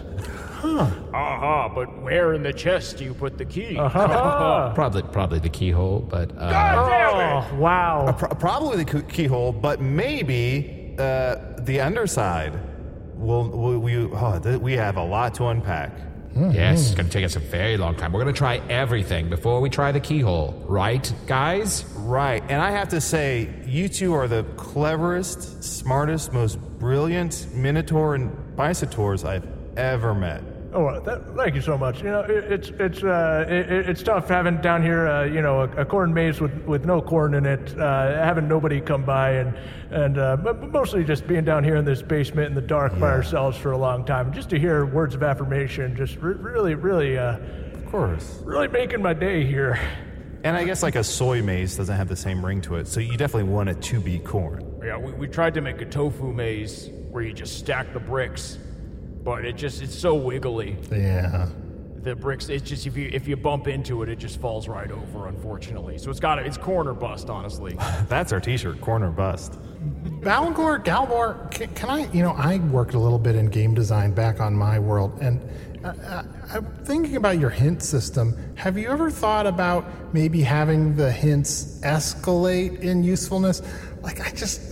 Aha, but where in the chest do you put the key? Uh-huh. Probably probably the keyhole, but uh, God damn it! Oh, wow. Pro- probably the key- keyhole, but maybe uh, the underside. We'll, we we oh, th- we have a lot to unpack. yes, it's gonna take us a very long time. We're gonna try everything before we try the keyhole, right, guys? Right, and I have to say, you two are the cleverest, smartest, most brilliant Minotaur and Bisaurs I've ever met. Oh, uh, that, thank you so much. You know, it, it's it's uh, it, it's tough having down here, uh, you know, a, a corn maze with, with no corn in it, uh, having nobody come by, and and uh, but but mostly just being down here in this basement in the dark by ourselves for a long time, just to hear words of affirmation, just re- really, really, uh, Of course. really making my day here. And I guess like a soy maze doesn't have the same ring to it, so you definitely want it to be corn. Yeah, we, we tried to make a tofu maze where you just stack the bricks, but it just it's so wiggly. Yeah. The bricks, it's just if you if you bump into it, it just falls right over. Unfortunately, so it's got it's corner bust. Honestly, That's our t-shirt, corner bust. Balgor, Galbor, can, can I, you know, I worked a little bit in game design back on my world, and uh, uh, I'm thinking about your hint system. Have you ever thought about maybe having the hints escalate in usefulness? Like, I just,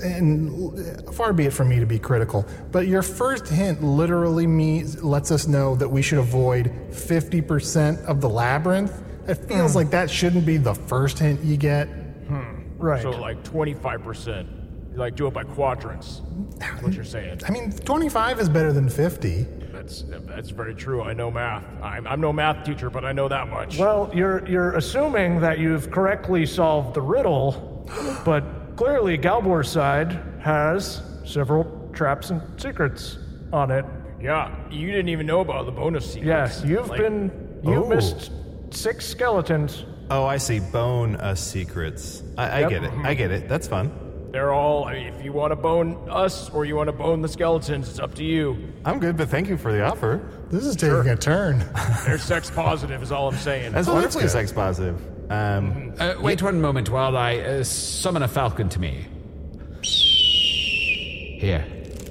and far be it from me to be critical, but your first hint literally means, lets us know that we should avoid fifty percent of the labyrinth. It feels like that shouldn't be the first hint you get. Right. so like twenty-five percent. Like do it by quadrants. That's what you're saying. I mean, twenty-five is better than fifty. That's that's very true. I know math. I'm I'm no math teacher, but I know that much. Well, you're you're assuming that you've correctly solved the riddle, but clearly Galbor's side has several traps and secrets on it. Yeah, you didn't even know about the bonus sequence. Yes, you've Like, been you Oh. missed six skeletons. Oh, I see. Bone us secrets. I, I Yep. get it. I get it. That's fun. They're all. I mean, if you want to bone us or you want to bone the skeletons, it's up to you. I'm good, but thank you for the offer. This is taking a turn. They're sex positive, is all I'm saying. That's Oh, that's wonderfully good. sex positive. Um, Uh, wait one moment while I uh, summon a falcon to me. Here.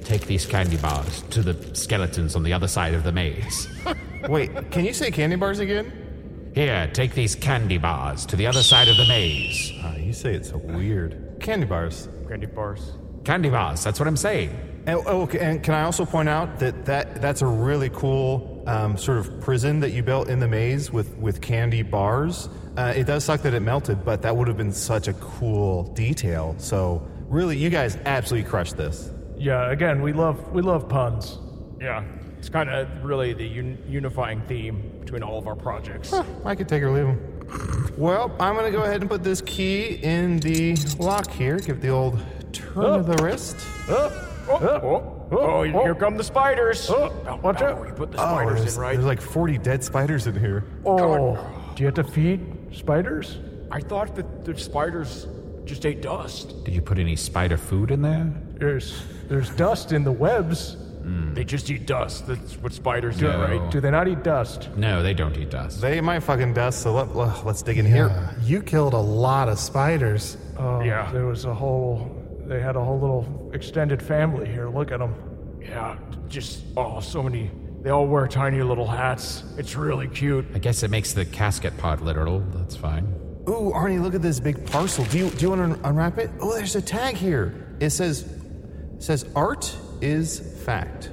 take these candy bars to the skeletons on the other side of the maze. Wait, can you say candy bars again? Here, take these candy bars to the other side of the maze. Ah, you say it's so weird. Candy bars. Candy bars. Candy bars, that's what I'm saying. And, oh, okay, and can I also point out that, that that's a really cool um, sort of prison that you built in the maze with, with candy bars. Uh, it does suck that it melted, but that would have been such a cool detail. So really, you guys absolutely crushed this. Yeah, again, we love we love puns. Yeah, it's kind of really the un- unifying theme between all of our projects. Huh, I could take or leave them. Well, I'm going to go ahead and put this key in the lock here. Give it the old turn Oh. of the wrist. Oh, oh, oh, oh, here come the spiders. Oh, watch now out. we put the Oh, spiders there's, in, right? there's like forty dead spiders in here. Oh, do you have to feed spiders? I thought that the spiders just ate dust. Did you put any spider food in there? There's there's dust in the webs. They just eat dust. That's what spiders do, No. right? Do they not eat dust? No, they don't eat dust. They might fucking dust, so let, uh, let's dig in here. Yeah, you killed a lot of spiders. Oh, Yeah. There was a whole. They had a whole little extended family here. Look at them. Yeah, just, oh, so many. They all wear tiny little hats. It's really cute. I guess it makes the casket part literal. That's fine. Ooh, Arnie, look at this big parcel. Do you do you want to unwrap it? Oh, there's a tag here. It says it says art is fact.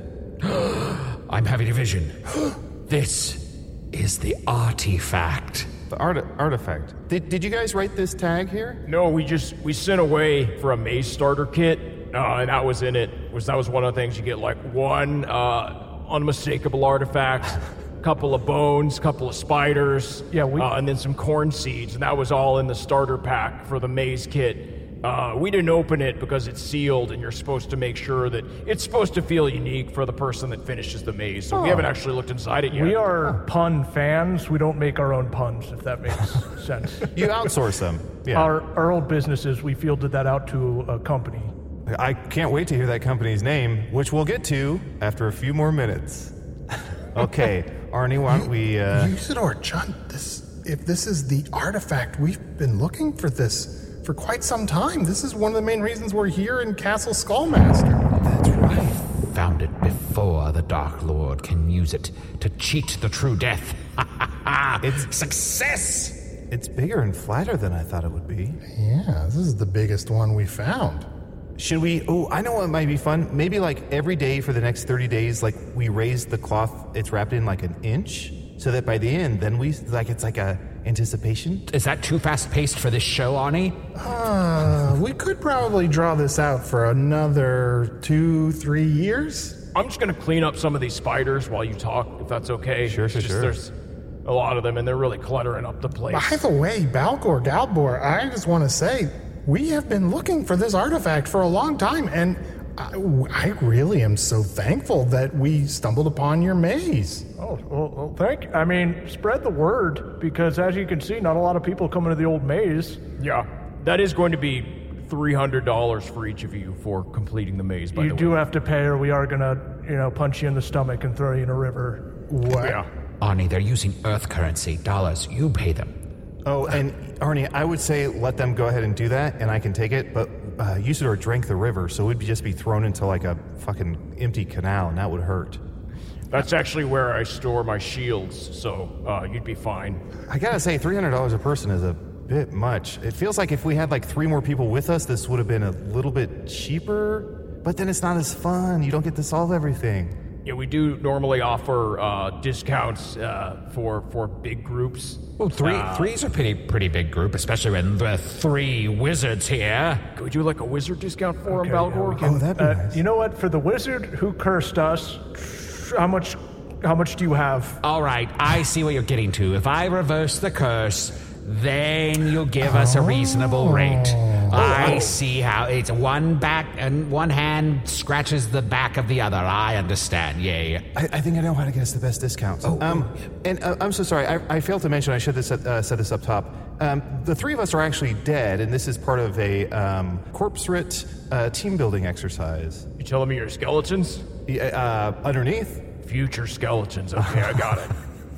I'm having a vision. This is the artifact. The art artifact. Did did you guys write this tag here? No, we just, we sent away for a maze starter kit, uh, and that was in it. Was That was one of the things you get, like one uh, unmistakable artifact, couple of bones, couple of spiders, Yeah, we- uh, and then some corn seeds, and that was all in the starter pack for the maze kit. Uh, we didn't open it because it's sealed, and you're supposed to make sure that it's supposed to feel unique for the person that finishes the maze. So we haven't actually looked inside it yet. We are pun fans. We don't make our own puns, if that makes sense. You outsource them. Yeah. Our our old businesses, we fielded that out to a company. I can't wait to hear that company's name, which we'll get to after a few more minutes. Okay, Arnie, why don't we? Uh... Usador, John, this if this is the artifact, we've been looking for this for quite some time. This is one of the main reasons we're here in Castle Skullmaster. That's right. Found it before the Dark Lord can use it to cheat the true death. It's success! It's bigger and flatter than I thought it would be. Yeah, this is the biggest one we found. Should we? Oh, I know what might be fun. Maybe like every day for the next thirty days, like we raise the cloth it's wrapped in like an inch, so that by the end, then we like it's like a anticipation. Is that too fast-paced for this show, Arnie? Uh, we could probably draw this out for another two, three years. I'm just going to clean up some of these spiders while you talk, if that's okay. Sure, It's sure, just sure. There's a lot of them, and they're really cluttering up the place. By the way, Balgor Galbor, I just want to say, we have been looking for this artifact for a long time, and I, I really am so thankful that we stumbled upon your maze. Oh, well, well, thank. I mean, spread the word, because as you can see, not a lot of people come into the old maze. Yeah, that is going to be three hundred dollars for each of you for completing the maze, by You the do way. have to pay, or we are gonna, you know, punch you in the stomach and throw you in a river. What? Yeah. Arnie, they're using Earth currency, dollars. You pay them. Oh, and Arnie, I would say let them go ahead and do that, and I can take it. But uh, Usador drank the river, so we'd just be thrown into like a fucking empty canal, and that would hurt. That's actually where I store my shields, so uh, you'd be fine. I gotta say, three hundred dollars a person is a bit much. It feels like if we had like three more people with us, this would have been a little bit cheaper. But then it's not as fun. You don't get to solve everything. Yeah, we do normally offer uh, discounts uh, for for big groups. Well, three Uh, three's a pretty pretty big group, especially when there are three wizards here. Could we do like a wizard discount for Okay, him, yeah, Balgor? we can- Oh, that'd be uh, nice. You know what? For the wizard who cursed us, how much? How much do you have? All right, I see what you're getting to. If I reverse the curse, then you'll give us a reasonable rate. I see how it's one back and one hand scratches the back of the other. I understand. Yay. I, I think I know how to get us the best discounts. Oh, um, and uh, I'm so sorry. I, I failed to mention. I should have said, uh, said this up top. Um, the three of us are actually dead, and this is part of a um, corpse writ uh, team building exercise. You telling me you're skeletons? Yeah, Uh, underneath. Future skeletons. Okay, I got it.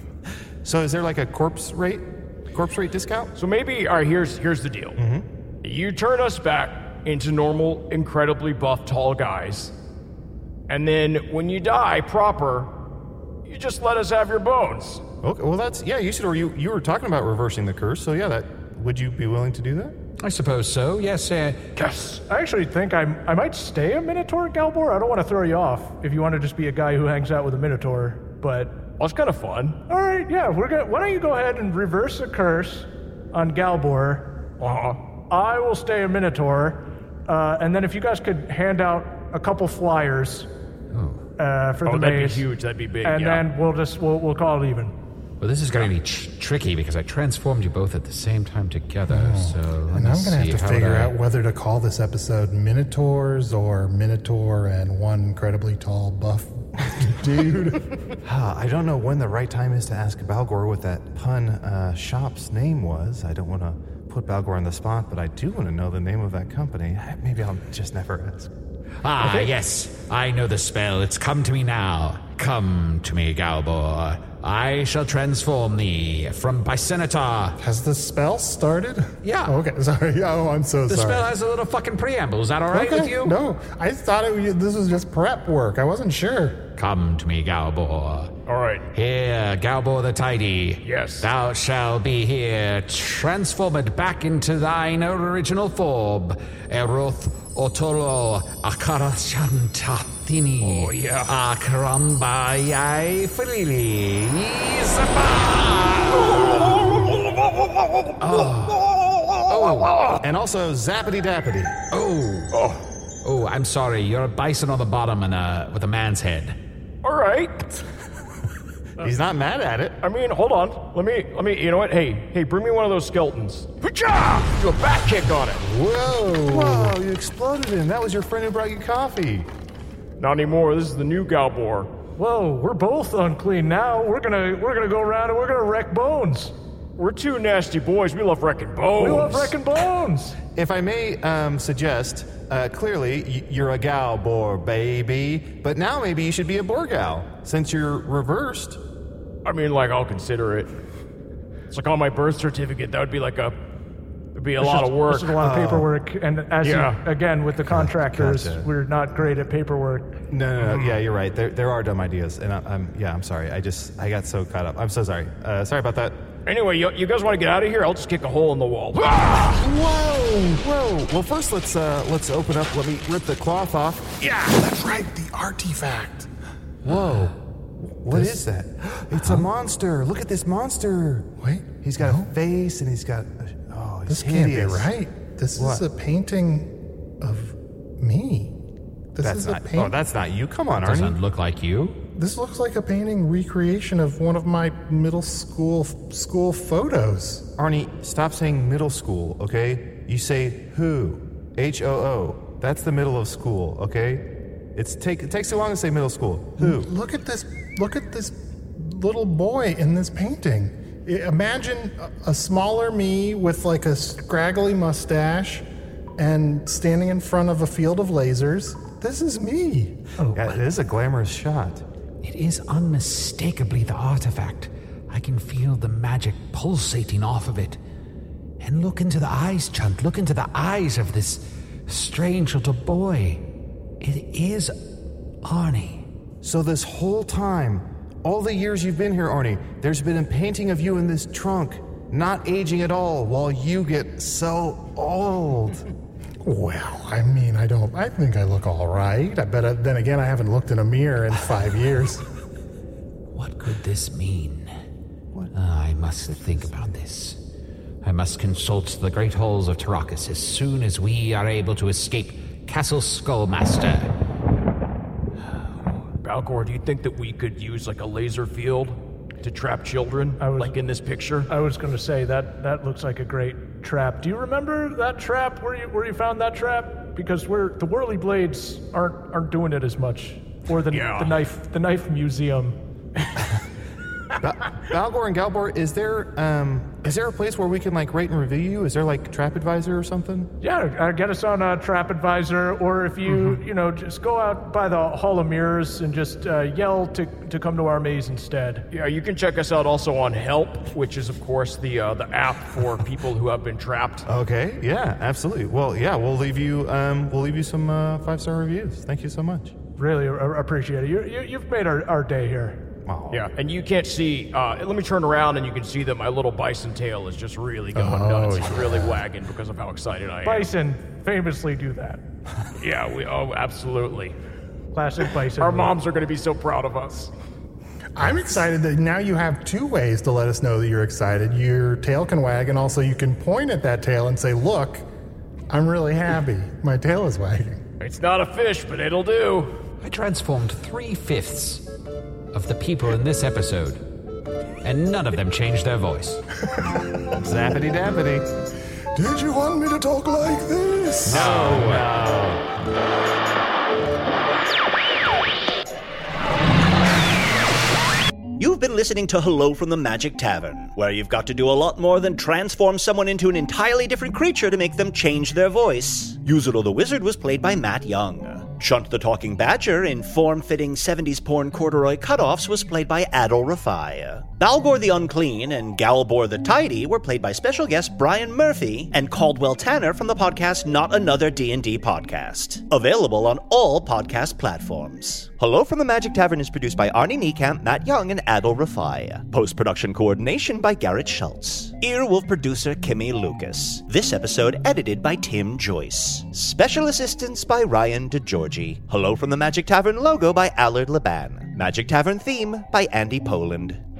So is there like a corpse rate, corpse rate discount? So maybe, all right, here's here's the deal. You turn us back into normal, incredibly buff, tall guys, And then when you die proper, you just let us have your bones. Okay, well, that's, yeah, you said, or you, you were talking about reversing the curse, so yeah, that, would you be willing to do that? I suppose so, yes. Uh, Yes. I actually think I'm, I might stay a Minotaur, Galbor. I don't want to throw you off if you want to just be a guy who hangs out with a Minotaur, but... Well, it's kind of fun. All right, yeah, we're gonna. Why don't you go ahead and reverse the curse on Galbor? Uh-huh. I will stay a Minotaur, uh, and then if you guys could hand out a couple flyers uh, for Oh, the that'd maze, be huge. That'd be big, and yeah. then we'll just we'll we'll call it even. well, this is going to be tr- tricky because I transformed you both at the same time together, so let And me I'm going to see. have to How figure would I- out whether to call this episode Minotaurs or Minotaur and one incredibly tall buff dude. Ah, I don't know when the right time is to ask Balgor what that pun uh, shop's name was. I don't want to put Balgor on the spot, but I do want to know the name of that company. Maybe I'll just never ask. Ah, yes, I know the spell. It's come to me now. Come to me, Galbor. I shall transform thee from Bicenitar. Has the spell started? Yeah. Oh, okay, sorry. Oh, I'm so The sorry. spell has a little fucking preamble. Is that all right okay. with you? No, I thought it was, this was just prep work. I wasn't sure. Come to me, Galbor. All right. Here, Galbor the Tidy. Yes. Thou shalt be here, transformed back into thine original form. Eroth Otolo Akarashantathini. Oh, yeah. Akarambayai Filili. Oh, and also Zappity Dappity. Oh. Oh. Oh, I'm sorry. You're a bison on the bottom and a, with a man's head. All right. He's not mad at it. I mean, hold on. Let me, let me, you know what? Hey, hey, bring me one of those skeletons. Hoo-cha! Do a back kick on it. Whoa! Whoa, you exploded him. That was your friend who brought you coffee. Not anymore. This is the new Galbor. Whoa, we're both unclean now. We're gonna we're gonna go around and we're gonna wreck bones. We're two nasty boys. We love wrecking bones. We love wrecking bones. If I may um, suggest, uh, clearly y- you're a Galbor, baby, but now maybe you should be a Borgal, since you're reversed. I mean, like, I'll consider it. It's like on my birth certificate. That would be like a, it'd be a lot This of is- work. This is a lot of paperwork, and as Yeah. you, again with the contractors, Gotcha. we're not great at paperwork. No, no, no. Yeah, you're right. There, there are dumb ideas, and I, I'm, yeah, I'm sorry. I just, I got so caught up. I'm so sorry. Uh, sorry about that. Anyway, you, you guys want to get out of here? I'll just kick a hole in the wall. Whoa, whoa. Well, first let's, uh, let's open up. Let me rip the cloth off. Yeah, that's right. The artifact. Whoa. What is that? It's a monster. Look at this monster. Wait, He's got no. a face, and he's got, a, oh, he's This can't be hideous. right. This What? is a painting of me. This That's is not, a paint. oh, that's not you. Come on, Doesn't Arnie. look like you. This looks like a painting recreation of one of my middle school school photos. Arnie, stop saying middle school, okay? You say who. H O O. That's the middle of school, okay? It's take, it takes too long to say middle school. Who? Look at this. Look at this little boy in this painting. I- Imagine a, a smaller me with like a scraggly mustache and standing in front of a field of lasers. This is me. Oh, Yeah, it is a glamorous shot. It is unmistakably the artifact. I can feel the magic pulsating off of it. And look into the eyes, Chunt. Look into the eyes of this strange little boy. It is Arnie. So this whole time, all the years you've been here, Arnie, there's been a painting of you in this trunk, not aging at all, while you get so old. Well, I mean, I don't. I think I look all right. I bet. I, then again, I haven't looked in a mirror in five years. What could this mean? Ah, I must think about this. I must consult the great halls of Tarakas as soon as we are able to escape Castle Skullmaster. Balgor, do you think that we could use like a laser field to trap children, I was- like in this picture? I was going to say that that looks like a great trap. Do you remember that trap? Where you where you found that trap? Because we're the Whirly Blades aren't aren't doing it as much, or the Yeah. the knife the knife museum. Ba- Balgor and Galbor, is there um is there a place where we can like rate and review you? Is there like Trap Advisor or something? Yeah, uh, get us on uh, Trap Advisor, or if you you know just go out by the Hall of Mirrors and just uh, yell to to come to our maze instead. Yeah, you can check us out also on Help, which is of course the uh, the app for people who have been trapped. Okay, yeah, absolutely. Well, yeah, we'll leave you um we'll leave you some uh, five star reviews. Thank you so much. Really a- appreciate it. You, you, you've made our, our day here. Oh. Yeah, and you can't see, uh, let me turn around and you can see that my little bison tail is just really going Oh, nuts. It's yeah. really wagging because of how excited I am. Bison famously do that. Yeah, we, oh, absolutely. Classic bison. Our move. moms are going to be so proud of us. I'm excited that now you have two ways to let us know that you're excited. Your tail can wag, and also you can point at that tail and say, look, I'm really happy. My tail is wagging. It's not a fish, but it'll do. I transformed three-fifths of the people in this episode, and none of them changed their voice. Zappity dappity. Did you want me to talk like this? No, no. You've been listening to Hello from the Magic Tavern, where you've got to do a lot more than transform someone into an entirely different creature to make them change their voice. Yuzuru the Wizard was played by Matt Young. Chunt the Talking Badger in form-fitting seventies porn corduroy cutoffs was played by Adol Rafai. Balgor the Unclean and Galbor the Tidy were played by special guest Brian Murphy and Caldwell Tanner from the podcast Not Another D and D Podcast. Available on all podcast platforms. Hello from the Magic Tavern is produced by Arnie Niekamp, Matt Young, and Adol Rafai. Post-production coordination by Garrett Schultz. Earwolf producer Kimmy Lucas. This episode edited by Tim Joyce. Special assistance by Ryan DeGiorgi. Hello from the Magic Tavern logo by Allard Laban. Magic Tavern theme by Andy Poland.